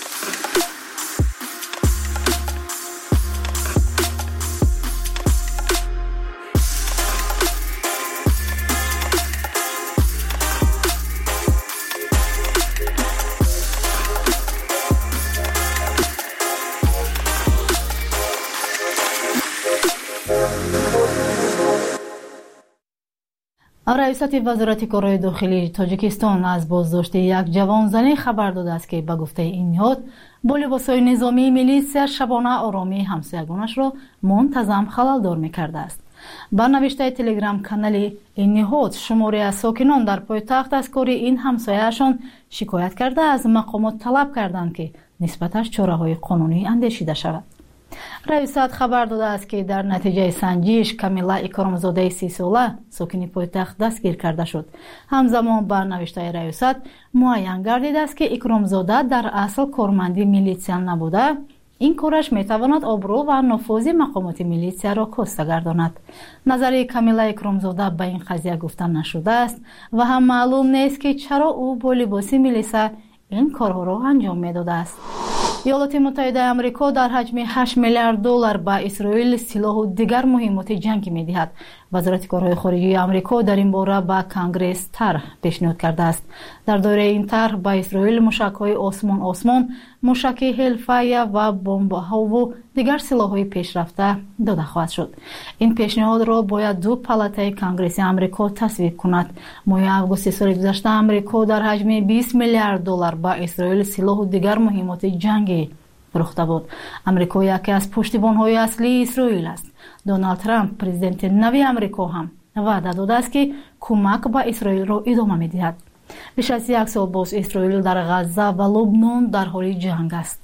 [SPEAKER 8] раисати вазорати корои дохилии тоҷикистон аз боздошти як ҷавонзанӣ хабар додааст ки ба гуфтаи ин ниҳод бо либосҳои низомии милитсия шабона оромии ҳамсоягонашро мунтазам халалдор мекардааст. ба навиштаи телеграм-канали ин ниҳод шуморе аз сокинон дар пойтахт аз кори ин ҳамсояашон шикоят карда аз мақомот талаб карданд ки нисбаташ чораҳои қонунӣ андешида шавад. раисат хабар додааст ки дар натиҷаи санҷиш камила икромзодаи си сола сокини пойтахт дастгир карда шуд. ҳамзамон ба навиштаи раисат муайян гардидааст ки икромзода дар асл корманди милитсия набуда ин кораш метавонад обрӯ ва нуфузи мақомоти милитсияро коста гардонад. назари камила икромзода ба ин қазия гуфта нашудааст ва ҳам маълум нест ки чаро ӯ бо либоси милиса ин корҳоро анҷом медодааст. иёлоти муттаҳидаи амрико дар ҳаҷми ҳашт миллиард доллар ба исроил силоҳу дигар муҳимоти ҷангӣ медиҳад. вазорати корҳои хориҷии амрико дар ин бора ба конгресс тарҳ пешниҳод кардааст. дар доираи ин тарҳ ба исроил мушакҳои осмон осмон мушаки ҳелфая ва бомбаҳову дигар силоҳҳои пешрафта дода хоҳад шуд. ин пешниҳодро бояд ду палатаи конгресси амрико тасвиб кунад. моҳи августи соли гузашта амрико дар ҳаҷми бист миллиард доллар ба исроил силоҳу дигар муҳимоти ҷангӣ фурӯхта буд. амрико яке аз пуштибонҳои аслии исроил аст. доналд трамп президенти нави амрико ҳам ваъда додааст ки кӯмак ба исроилро идома медиҳад. беш аз як сол боз исроил дар ғазза ва лубнон дар ҳоли ҷанг аст.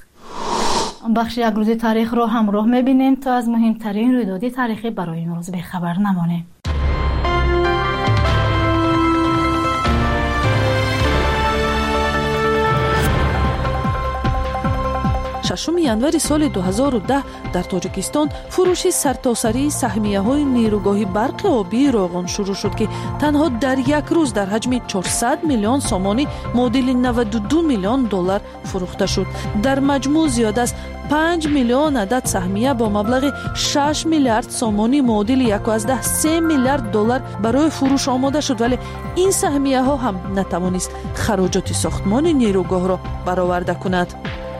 [SPEAKER 8] бахши як рӯзи таърихро ҳамроҳ мебинем то аз муҳимтарин рӯйдоди таърихӣ барои имрӯз бехабар намонем.
[SPEAKER 6] ششم январи соли дуҳазору даҳ дар тоҷикистон фурӯши сартосарии саҳмияҳои нейругоҳи барқи обии Роғон шурӯъ шуд, ки танҳо дар як рӯз дар ҳаҷми чорсад миллион сомонӣ муодили наваду ду миллион доллар фурӯхта шуд. дар маҷмӯъ зиёда аз панҷ миллион адад саҳмия бо маблағи шаш миллиард сомонӣ муодили яку аздаҳ се миллиард доллар барои фурӯш омода шуд, вале ин саҳмияҳо ҳам натавонист хароҷоти сохтмони нейругоҳро бароварда кунад.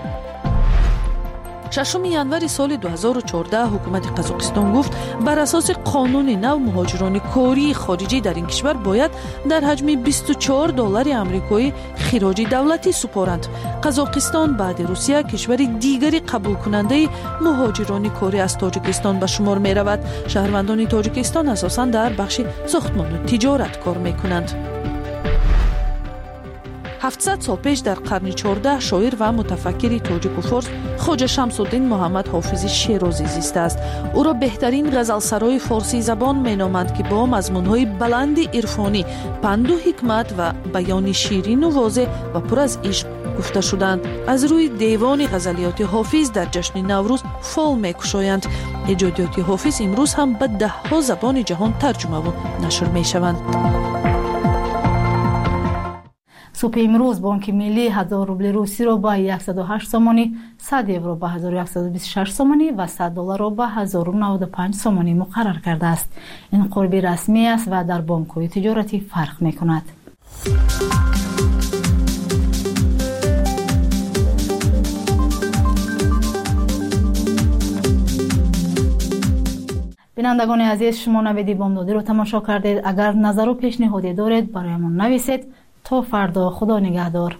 [SPEAKER 6] шашум январи соли дуҳазору чордаҳ ҳукумати Қазоқистон гуфт бар асоси қонуни нав муҳоҷирони кории хориҷӣ дар ин кишвар бояд дар ҳаҷми бисту чор доллари амрикоӣ хироҷи давлатӣ супоранд. Қазоқистон баъди Русия кишвари дигари қабулкунандаи муҳоҷирони корӣ аз Тоҷикистон ба шумор меравад. шаҳрвандони Тоҷикистон асосан дар бахши сохтмону тиҷорат кор мекунанд. ҳафтсад сол пеш дар қарни чордаҳ шоир ва мутафаккири тоҷику форс хоҷа Шамсуддин Муҳаммад Ҳофизи Шерозӣ зистааст. ӯро беҳтарин ғазалсарои форсӣ забон меноманд, ки бо мазмунҳои баланди ирфонӣ, панду ҳикмат ва баёни ширину возеҳ ва пур аз ишқ гуфта шуданд. аз рӯи девони ғазалиёти Ҳофиз дар ҷашни Наврӯз фол мекушоянд. эҷодиёти Ҳофиз имрӯз ҳам ба даҳҳо забони ҷаҳон тарҷумаву нашр мешаванд.
[SPEAKER 8] субҳи имрӯз Бонки Миллии ҳазор рубли русиро ба яксаду ҳашт сомонӣ, сад евро ба ҳазору яксаду бисту шаш сомонӣ ва сад долларро ба ҳазору наводу панҷ сомонӣ муқаррар кардааст. ин қурби расмӣ аст ва дар бонкҳои тиҷоратӣ фарқ мекунад. бинандагони азиз, шумо наведи бомдодиро тамошо кардед. агар назару пешниҳоде доред, бароямон нависед. تو فردا خدا نگهدار.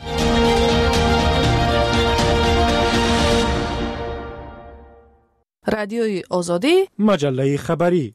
[SPEAKER 6] رادیوی آزادی،
[SPEAKER 23] مجله خبری.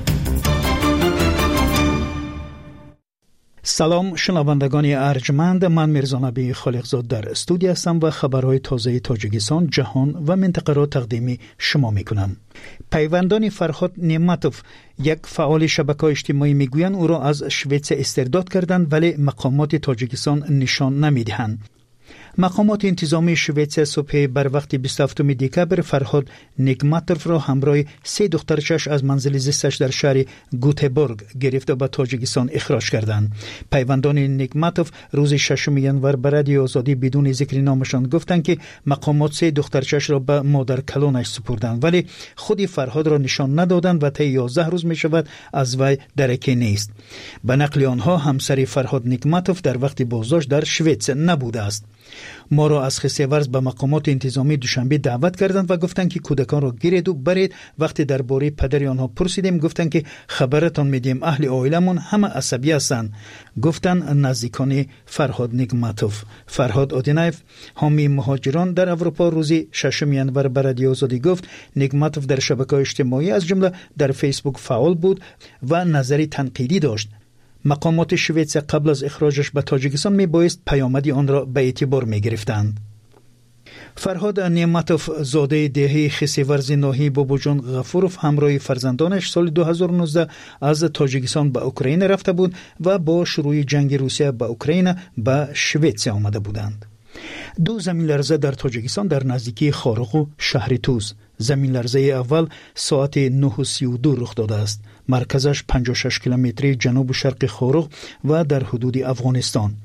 [SPEAKER 7] سلام شنوندگان ارجمند، من میرزانبی خالقزاد در استودیو هستم و خبرهای تازه تاجیکستان، جهان و منطقه را تقدیم شما میکنم. پیوندان فرهاد نعمتوف، یک فعال شبکه اجتماعی، میگویند او را از شویتس استرداد کردند، ولی مقامات تاجیکستان نشان نمیدهند. مقامات انتظامی شویتس صبح بر وقت بیست و هفتم دکبر فرهاد نگماتوف را همراه سه دخترچش از منزل زیستش در شهر گوتهبورگ گرفته به تاجیکستان اخراج کردند. پیوندان نگماتوف روز ششم ینور به رادیو آزادی بدون ذکر نامشان گفتند که مقامات سه دخترچش را به مادر کلانش سپردند، ولی خود فرهاد را نشان ندادند و تا یازده روز می شود از وی درکی نیست. به نقل آنها همسر فرهاد نگماتوف در وقت بازداشت در شویتس نبوده است. ما را از خسیورز به مقامات انتظامی دوشنبه دعوت کردند و گفتند که کودکان را گیرید و برید. وقتی درباره پدر آنها پرسیدیم گفتند که خبرتان میدیم اهل عائلمون همه عصبی هستند. گفتند نزدیکان فرهاد نگماتوف. فرهاد آدینایف، حامی مهاجران در اروپا، روز ششم ینور به رادیو آزادی گفت نگماتوف در شبکه‌های اجتماعی از جمله در فیسبوک فعال بود و نظری تنقیدی داشت. مقامات شویتس قبل از اخراجش به تاجیکستان می بایست پیامدی آن را به اعتبار می گرفتند. فرهاد نعمتوف زاده دهه خسیورز ناحیه بابوجان غفوروف همراه فرزندانش سال دو هزار و نوزده از تاجیکستان به اوکراین رفته بود و با شروع جنگ روسیه به اوکراین به شویتس آمده بودند. دو زمین لرزه در تاجیکستان در نزدیکی خارق و شهر توز. زمین لرزه اول ساعت نه و سی و دو رخ داده است. مرکزش پنجاه و شش کیلومتری جنوب شرق خارق و در حدود افغانستان.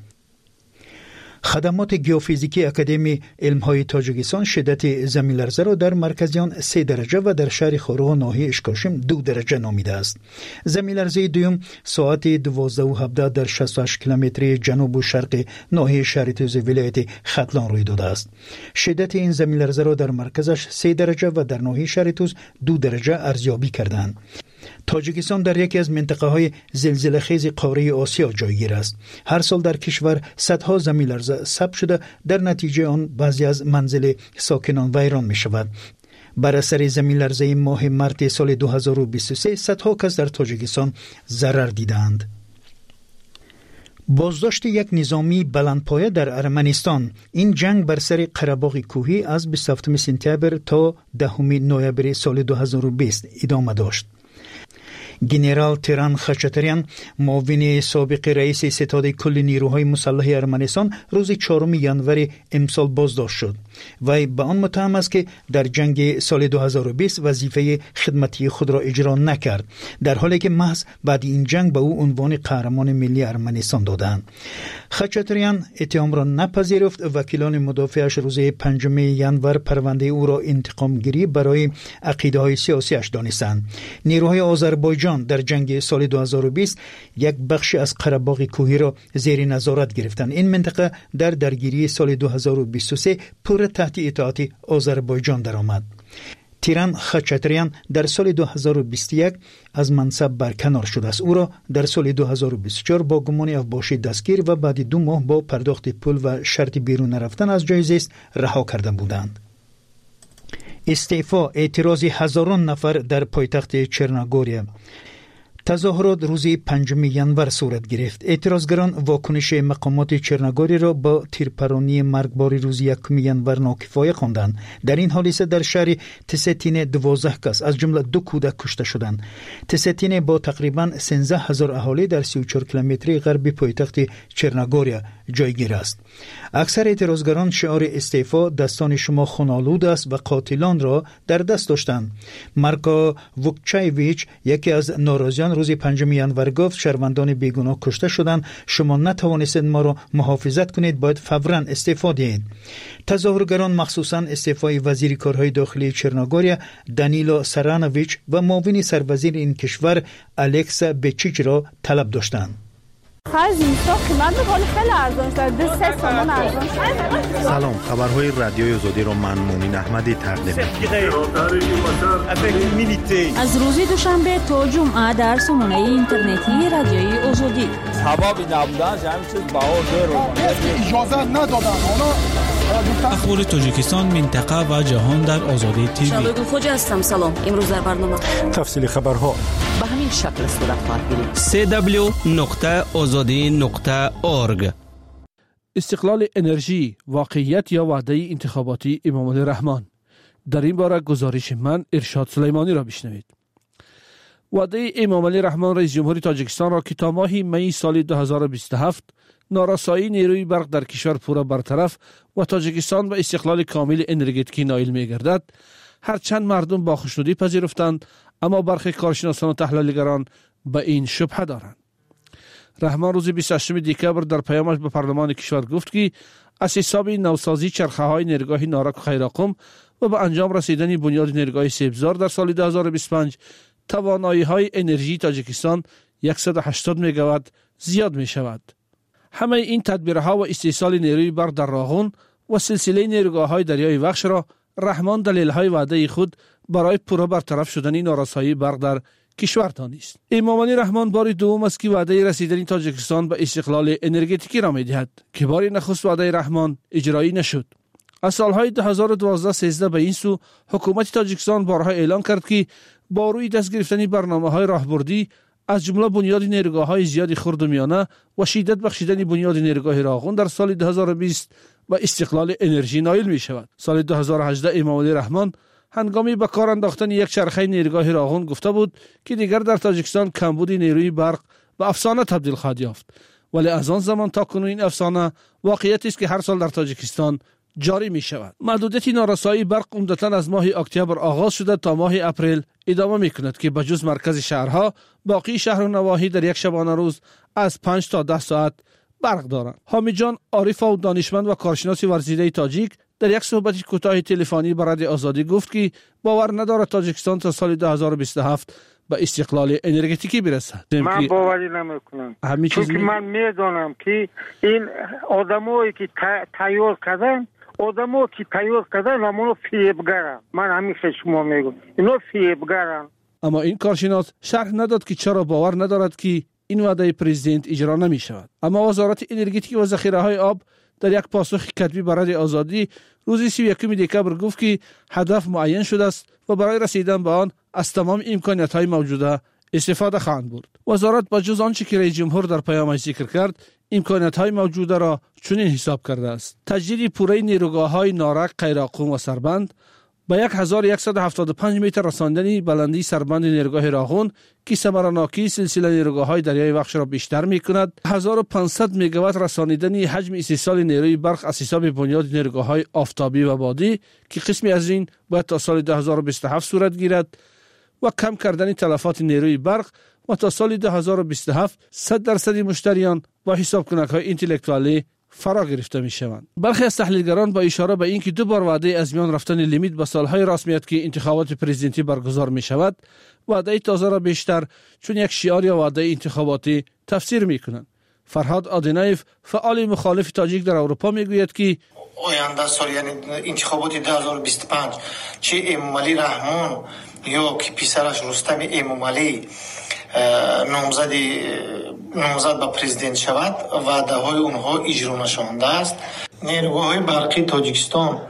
[SPEAKER 7] خدمات گیوفیزیکی اکادمی علم‌های تاجیکستان شدت زمین لرزه را در مرکزیان سه درجه و در شهر خارق و ناحیه اشکاشم دو درجه نامیده است. زمین لرزه دوم ساعت دوازده و هفده در شصت و هشت کیلومتری جنوب و شرق ناحیه شهر توز ولایت ختلان روی داده است. شدت این زمین لرزه را در مرکزش سه درجه و در ناحیه شهر توز دو درجه ارزیابی کردند. تاجیکستان در یکی از منطقه های زلزله خیز قاره آسیا جایگیر است. هر سال در کشور صدها زمین لرزه ثبت شده، در نتیجه آن بعضی از منزل ساکنان ویران می شود. بر اثر زمین لرزه ماه مارس سال دو هزار و بیست و سه صدها کس در تاجیکستان ضرر دیدند. بازداشت یک نظامی بلندپایه در ارمنستان. این جنگ بر سر قره‌باغ کوهی از بیست و هفتم سپتامبر تا دهم نوامبر سال دو هزار و بیست ادامه داشت. گنرال تیران خچاتریان معاون سابق رئیس ستاد کل نیروهای مسلح ارمنستان روز چهارم ژانویه امسال بازداشت شد. وی به آن متهم است که در جنگ سال دو هزار و بیست وظیفه خدمتی خود را اجرا نکرد، در حالی که محض بعد این جنگ به او عنوان قهرمان ملی ارمنستان دادند. خچاتریان اتهام را نپذیرفت. وکیلان مدافعش روز پنجم ژانویه پرونده او را انتقام گیری برای عقیده های سیاسیش دانستند. نیروهای آذربایجان در جنگ سال دو هزار و بیست یک بخش از قره‌باغ کوهی را زیر نظارت گرفتند. این منطقه در درگیری سال دو هزار و بیست و سه پر تحت اطاعت آذربایجان درآمد. تیران خچاتریان در سال دو هزار و بیست و یک از منصب برکنار شده است. او را در سال دو هزار و بیست و چهار با گمان افباشی دستگیر و بعد دو ماه با پرداخت پول و شرط بیرون رفتن از جای زیست رها کرده بودند. استعفا اعتراض هزاران نفر در پایتخت چرنوگوریا. تظاهرات روز پنجم ژانویه صورت گرفت. اعتراضگران واکنش مقامات چرنوگوری را با تیرپرانی مرگبار روز یکم ژانویه ناکفایه خواندند. در این حادثه در شهر تستین دوازده کس از جمله دو کودک کشته شدند. تستین با تقریبا سیزده هزار اهالی در سی و چهار کیلومتری غربی پایتخت چرنوگوریا جایگیر است. اکثر اعتراضگران شعار استعفا دستان شما خونالود است و قاتلان را در دست داشتند. مارکو ووکچایویچ یکی از ناراضیان روز پنجم ژانویه گفت شهروندان بیگناه کشته شدند، شما نتوانستید ما را محافظت کنید، باید فوراً استعفا دهید. تظاهرگران مخصوصاً استعفای وزیر کارهای داخلی چرنوگوریا دانیلو سرانویچ و معاون سروزیر این کشور الکس بچیچ را طلب داشتند.
[SPEAKER 13] سلام، خبرهای رادیوی آزادی را من مومن احمدی تقدیم می‌کنم.
[SPEAKER 14] از روز دوشنبه تا جمعه در سامانه اینترنتی رادیوی آزادی.
[SPEAKER 15] سبب نبودن همین چیز بهار
[SPEAKER 16] اجازه ندادن.
[SPEAKER 25] اخبار تاجیکستان، منطقه و جهان در آزادی تیوی.
[SPEAKER 26] شالوگل خوجا هستم. سلام. امروز در برنامه
[SPEAKER 25] تفصیل خبرها
[SPEAKER 26] به همین شکل صورت خواهد گرفت.
[SPEAKER 25] سی دبلیو نقطه آزادی نقطه اورگ.
[SPEAKER 6] استقلال انرژی، واقعیت یا وعده انتخاباتی امام علی رحمان. در این باره گزارش من ارشاد سلیمانی را بشنوید. وعده امام علی رحمان رئیس جمهوری تاجیکستان را که تا ماه می سال دو هزار و بیست و هفت نارسایی نیروی برق در کشور پورا برطرف و تاجیکستان به استقلال کامل انرژتیکی نائل می گردد، هرچند مردم با خوشنودی پذیرفتند، اما برخی کارشناسان و تحلیلگران به این شبهه دارند. رحمان روز بیست و هشتم دکبر در پیامش به پارلمان کشور گفت که از حساب نوسازی چرخه های نیروگاه نارک و خیراقم و به انجام رسیدن بنیاد نیروگاه سبزار در سال دو هزار و بیست و پنج توانایی های انرژی تاجیکستان صد و هشتاد مگاوات زیاد می شود. همه این تدبیرها و استیصال نیروی برق در راغون و سلسله نیروگاه های دریای وخش را رحمان دلیل های وعده خود برای پورا برطرف شدن نارسایی برق در کشور دانست. امام علی رحمان بار دوم است که وعده رسیدن تاجیکستان به استقلال انرژتیکی را می‌دهد که بار نخست وعده رحمان اجرایی نشد. از سالهای دو هزار و دوازده سیزده به این سو حکومت تاجیکستان بارها اعلان کرد که با روی دست گرفتن برنامه‌های راهبردی از جمله بنیاد نیروگاه‌های زیاد خرد و میانه و شدت بخشیدن بنیاد نیروگاه راغون در سال دو هزار و بیست و استقلال انرژی نائل می شود. سال دو هزار و هجده امام علی رحمان هنگامی به کار انداختن یک چرخه نیروگاه راغون گفته بود که دیگر در تاجیکستان کمبود نیروی برق به افسانه تبدیل خواهد یافت، ولی از آن زمان تا کنون این افسانه واقعیتی است که هر سال در تاجیکستان جاری می شود. محدودیت نارسایی برق عمدتاً از ماه اکتبر آغاز شده تا ماه اپریل ادامه می کند که بجز مرکز شهرها باقی شهر و نواحی در یک شبانه روز از پنج تا ده ساعت برق دارند. حامد جان عارف و دانشمند و کارشناس ورزیده تاجیک در یک صحبت کوتاه تلفنی با رادیو آزادی گفت که باور ندارد تاجیکستان تا سال دو هزار و بیست و هفت به استقلال انرژتیکی برسد.
[SPEAKER 27] من باوری نمیکنم، چون که من میدونم که این آدمایی که تیار کردن آدمایی که تیار کردن همونو فریبگرن. من همیشه شما میگم اینو فریبگرن.
[SPEAKER 6] اما این کارشناس شرح نداد که چرا باور ندارد که این وعده پرزیدنت اجرا نمی شود. اما وزارت انرژتیک و ذخیره های آب در یک پاسخ کتبی برای آزادی روز سی و یکم دکبر گفت که هدف معین شده است و برای رسیدن به آن از تمام امکانات های موجوده استفاده خواهند برد. وزارت با جز آنچه که رئیس جمهور در پیامش ذکر کرد امکانات های موجوده را چنین حساب کرده است: تجدید پوره نیروگاه های نارک، قیراقوم و سربند،
[SPEAKER 1] به صد و صد و هفتاد و پنج متر رساندن بلندی سربند نیروگاه راغون که ثمراناکی سلسله نیروگاه‌های دریای وخش را بیشتر می‌کند. هزار و پانصد میگاوات رسانیدن حجم استحصال نیروی برق از حساب بنیاد نیروگاه‌های آفتابی و بادی که قسمی از این باید تا سال دو هزار و بیست و هفت صورت گیرد و کم کردن تلفات نیروی برق و تا سال دو هزار و بیست و هفت صد درصد مشتریان با حساب کنک‌های اینتלקتوالی فرا گرفته می شوند. برخی از تحلیلگران با اشاره به اینکه دو بار وعده از میان رفتن لیمیت به سالهای رسمیت که انتخابات پرزیدنتی برگزار می شود وعده تازه را بیشتر چون یک شعار یا وعده انتخاباتی تفسیر می کنند. فرهاد آدینایف فعال مخالف تاجیک در اروپا می گوید که
[SPEAKER 3] آینده سال یعنی انتخابات دو هزار و بیست و پنج چه امامعلی رحمان یا که پسرش رستم امامعلی نامزد نامزد به پرزیدنت شود وعده های اونها اجرا نشده است. نیروگاه‌های برقی تاجیکستان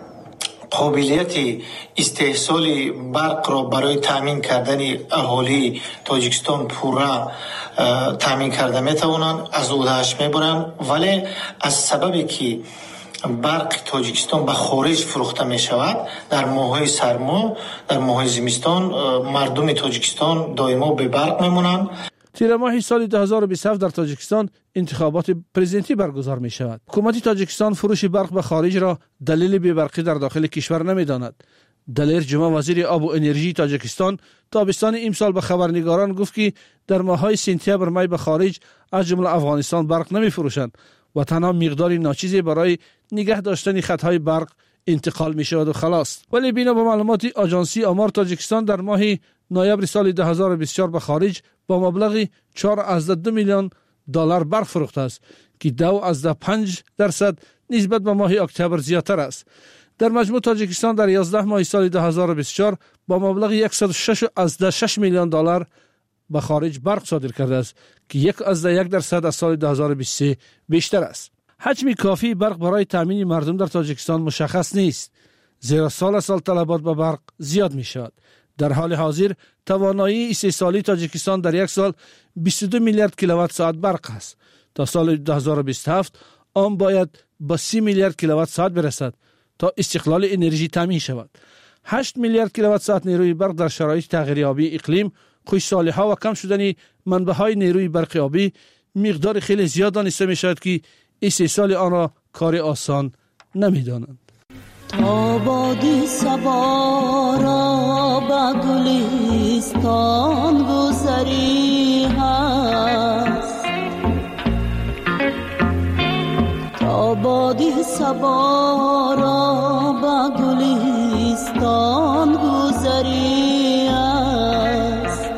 [SPEAKER 3] قابلیت استحصال برق را برای تامین کردن اهالی تاجیکستان پورا تامین کرده میتوانند از عهده‌اش میبرند، ولی از سببی که برق تاجیکستان به خارج فروخته می شود در ماه‌های سرما در ماه‌های زمستان مردم تاجیکستان دائما به برق میمونند.
[SPEAKER 1] تیر ماه سال دو هزار و بیست و هفت در تاجیکستان انتخابات پرزیدنتی برگزار می شود. حکومت تاجیکستان فروش برق به خارج را دلیل بی‌برقی در داخل کشور نمی‌داند. دلیر جمعه وزیر آب و انرژی تاجیکستان تابستان امسال به خبرنگاران گفت که در ماه‌های سپتامبر می به خارج از جمله افغانستان برق نمی‌فروشند و تنها مقداری ناچیزی برای نگه داشتن خطهای برق انتقال می شود و خلاص. ولی بنا به معلومات آژانسی آمار تاجیکستان در ماه نوامبر سال دو هزار و بیست و چهار به خارج با مبلغ چهار ممیز دو میلیون دلار برق فروخته است که دو ممیز پنج درصد نسبت به ماه اکتبر زیادتر است. در مجموع تاجیکستان در یازده ماه سال دو هزار و بیست و چهار با مبلغ صد و شش ممیز شش میلیون دلار به خارج برق صادر کرده است که یک از یک درصد از سال دو هزار و بیست و سه بیشتر است. حجم کافی برق برای تامین مردم در تاجیکستان مشخص نیست، زیرا سال سال طلبات به برق زیاد می شود. در حال حاضر توانایی استحصالی تاجیکستان در یک سال بیست و دو میلیارد کیلووات ساعت برق است. تا سال دو هزار و بیست و هفت آن باید به سی میلیارد کیلووات ساعت برسد تا استقلال انرژی تامین شود. هشت میلیارد کیلووات ساعت نیروی برق در شرایط تغییر آبی اقلیم، خشکسالی‌ها و کم شدن منبع‌های نیروی برق آبی مقدار خیلی زیاد دانسته می‌شود که استحصال آن را کار آسان نمی‌دانند.
[SPEAKER 17] تا بادی صبا را به گلستان گذری هست، تا بادی صبا را به گلستان گذری هست،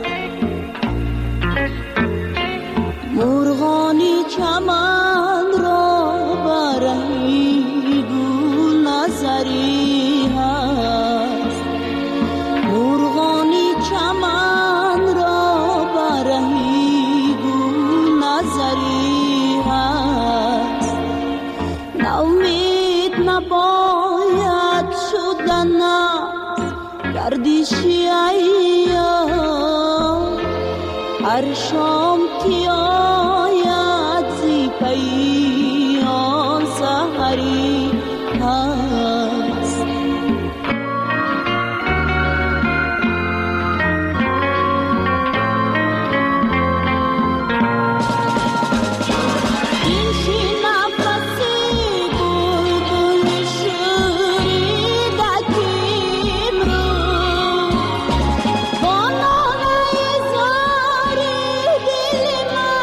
[SPEAKER 17] مرغانی چمن را برای گل نظری هست، مرغانی چمن را برای گل نظری هست، ناامید نباید شدن گردشی ایام، هر شام که آید زی پی آن سحری هست. این شی نفسی بلبل شوریدکیم رو با نانه زاری دل من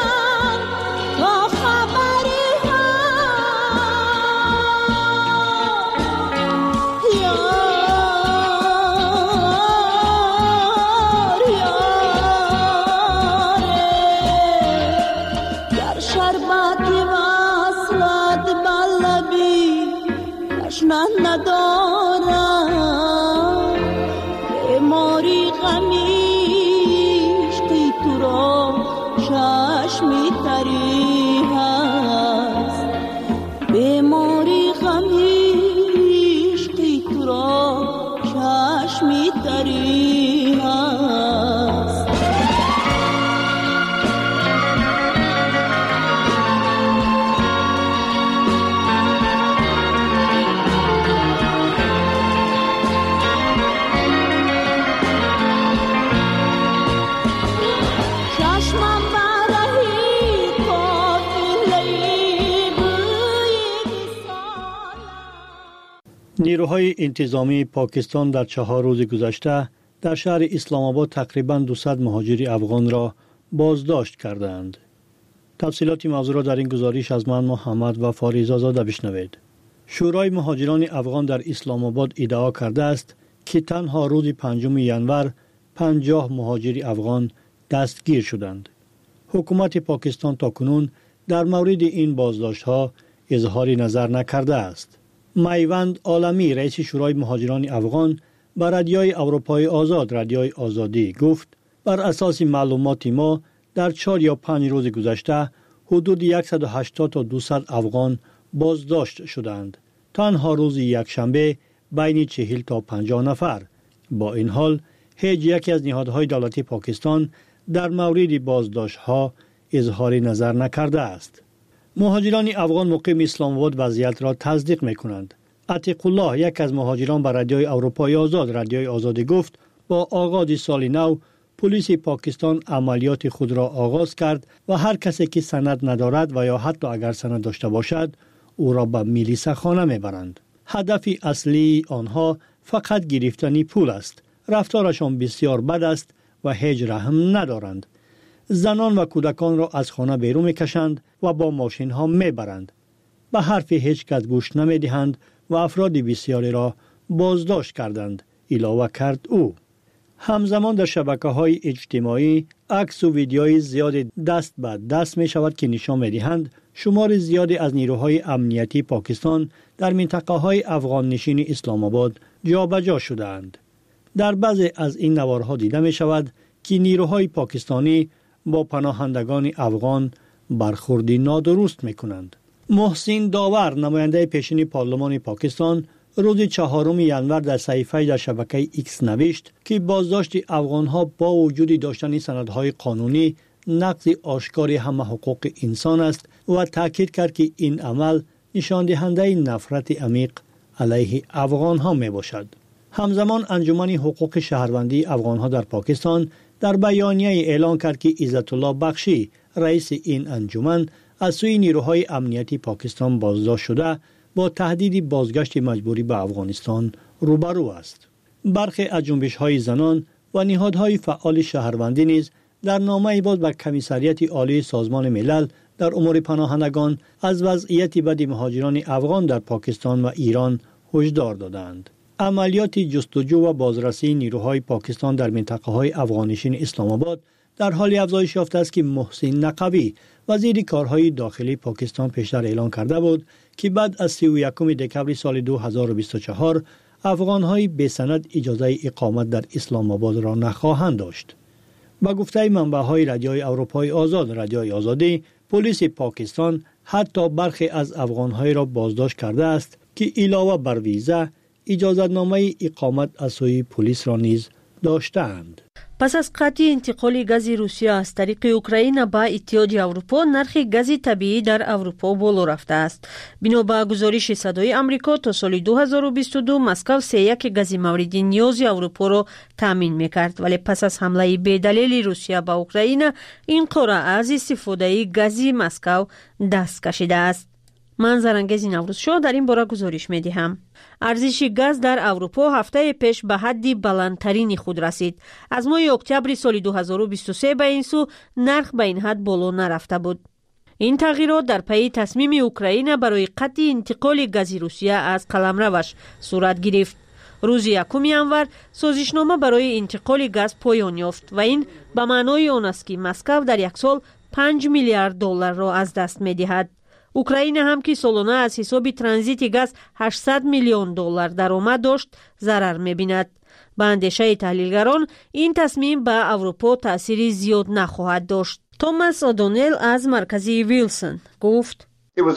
[SPEAKER 5] نیروهای انتظامی پاکستان در چهار روز گذشته در شهر اسلام آباد تقریباً دویست مهاجر افغان را بازداشت کردند. تفصیلات موضوع را در این گزارش از من محمد و فاریزا زاده بشنوید. شورای مهاجران افغان در اسلام آباد ادعا کرده است که تنها روز پنجم ژانویه پنجاه مهاجر افغان دستگیر شدند. حکومت پاکستان تاکنون در مورد این بازداشت‌ها اظهار نظر نکرده است. میوند عالمی رئیس شورای مهاجران افغان بر رادیوی اروپای آزاد رادیوی آزادی گفت بر اساس معلومات ما در چهار یا پنج روز گذشته حدود صد و هشتاد تا دویست افغان بازداشت شدند. تنها روز یکشنبه بین چهل تا پنجاه نفر. با این حال هیچ یکی از نهادهای دولتی پاکستان در مورد بازداشت‌ها اظهار نظر نکرده است. مهاجران افغان مقیم اسلام آباد وضعیت را تصدیق می‌کنند. عتیق الله یک از مهاجران بر رادیوی اروپای آزاد رادیوی آزادی گفت با آغاز سال نو پلیس پاکستان عملیات خود را آغاز کرد و هر کسی که سند ندارد و یا حتی اگر سند داشته باشد او را به میلیس خانه میبرند. هدف اصلی آنها فقط گرفتن پول است. رفتارشان بسیار بد است و هیچ رحم ندارند. زنان و کودکان را از خانه بیرون میکشند و با ماشین ها میبرند. به حرف هیچ کس گوش نمیدهند و افراد بسیاری را بازداشت کردند. علاوه کرد او. همزمان در شبکه‌های اجتماعی عکس و ویدیوهای زیاد دست به دست می شود که نشان می دهند شمار زیادی از نیروهای امنیتی پاکستان در منطقه‌های افغان نشین اسلام آباد جابجا شدند. در بعضی از این نوارها دیده می شود که نیروهای پاکستانی با پناهندگان افغان برخوردی نادرست می کنند. محسن داور نماینده پیشین پارلمان پاکستان روز چهارم ژانویه در صحیفه در شبکه ایکس نوشت که بازداشت افغانها با وجود داشتن سندهای قانونی نقض آشکار همه حقوق انسان است و تاکید کرد که این عمل نشان دهنده نفرت عمیق علیه افغانها می باشد. همزمان انجمن حقوق شهروندی افغانها در پاکستان در بیانیه اعلان کرد که عزت الله بخشی رئیس این انجمن از سوی نیروهای امنیتی پاکستان بازداشت شده با تهدید بازگشت مجبوری به افغانستان روبرو است. برخی از جنبش‌های زنان و نهادهای فعال شهروندی نیز در نامه‌ای باز به کمیسریت عالی سازمان ملل در امور پناهندگان از وضعیت بد مهاجران افغان در پاکستان و ایران هشدار دادند. عملیات جستجو و بازرسی نیروهای پاکستان در منطقه‌های افغانشین اسلام آباد در حال افزایش یافته است که محسن نقوی وزیر کارهای داخلی پاکستان پیشتر اعلان کرده بود که بعد از سی و یکم دکمبر سال دو هزار و بیست و چهار افغان‌های بی سند اجازه اقامت در اسلام آباد را نخواهند داشت. با گفته منبع‌های رادیوی اروپای آزاد رادیوی آزادی، پلیس پاکستان حتی برخی از افغان‌های را بازداشت کرده است که علاوه بر ویزا اجازه‌نامه اقامت از سوی پلیس را نیز داشتند.
[SPEAKER 18] پس از قطع انتقال گاز روسیه از طریق اوکراین به اتحادیه اروپا، نرخ گاز طبیعی در اروپا بالا رفته است. بنا به گزارش صدای آمریکا تا سال دو هزار و بیست و دو مسکو سه یک گاز مورد نیاز اروپا را تامین می‌کرد، ولی پس از حمله بی‌دلیل روسیه به اوکراین این قاره از استفاده گاز مسکو دست کشیده است. من زرنگز نوروز شو در این باره گزارش می دهم. ارزش گاز در اروپا هفته پیش به حد بلندترین خود رسید. از ماه اکتبر سال دو هزار و بیست و سه به این سو نرخ به این حد بالا نرفته بود. این تغییرات در پی تصمیم اوکراین برای قطع انتقال گاز روسیه از قلمروش صورت گرفت. روز یکم ژانویه سازشنامه برای انتقال گاز پایان یافت و این به معنای آن است که مسکو در یک سال پنج میلیارد دلار را از دست می دهد. اوکراین هم که سالانه از حساب ترانزیت گاز هشتصد میلیون دلار درآمد داشت ضرر می‌بیند. به اندیشه تحلیلگران این تصمیم به اروپا تأثیری زیاد نخواهد داشت. توماس اودونل از مرکز ویلسون گفت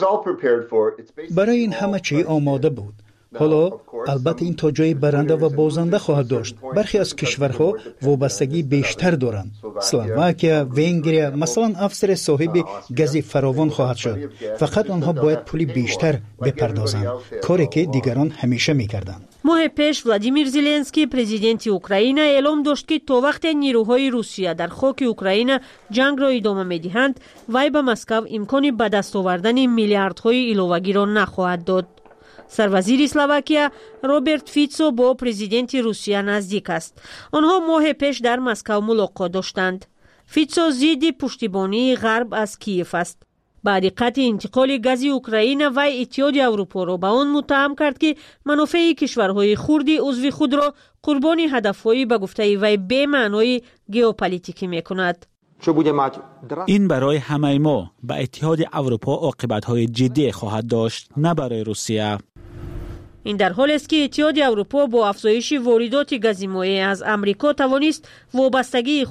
[SPEAKER 7] برای این همه چی آماده بود. حالا البته این تا جای برنده و بازنده خواهد داشت. برخی از کشورها وابستگی بیشتر دارند. اسلواکیا، ونگریا مثلا افسر صاحب گاز فراوان خواهد شد. فقط آنها باید پول بیشتر بپردازند، کاری که دیگران همیشه میکردند.
[SPEAKER 18] ماه پیش ولادیمیر زلنسکی پرزیدنت اوکراین اعلام داشت که تا وقت نیروهای روسیه در خاک اوکراین جنگ را ادامه میدهند، وی به مسکو امکان به دست آوردن میلیاردهای ایلوگی را نخواهد داد. سروزیر اسلواکیا روبرت فیتسو با پرزیدنت روسیه نزدیک است. آنها ماه پیش در مسکو ملاقات داشتند. فیتسو ضد پشتیبانی غرب از کیف است. بعد قطع انتقال گاز اوکراین و اتحاد اروپا را به آن متهم کرد که منافع کشورهای خرد عضو خود را قربان هدفهای به گفته وی به معنای ژئوپلیتیکی می‌کند.
[SPEAKER 2] این برای همه ما به اتحاد اروپا عاقبت‌های جدی خواهد داشت، نه برای روسیه.
[SPEAKER 18] این در حالی است که اتحاد اروپا با افزایش واردات گاز مایع از امریکا توانست وابستگی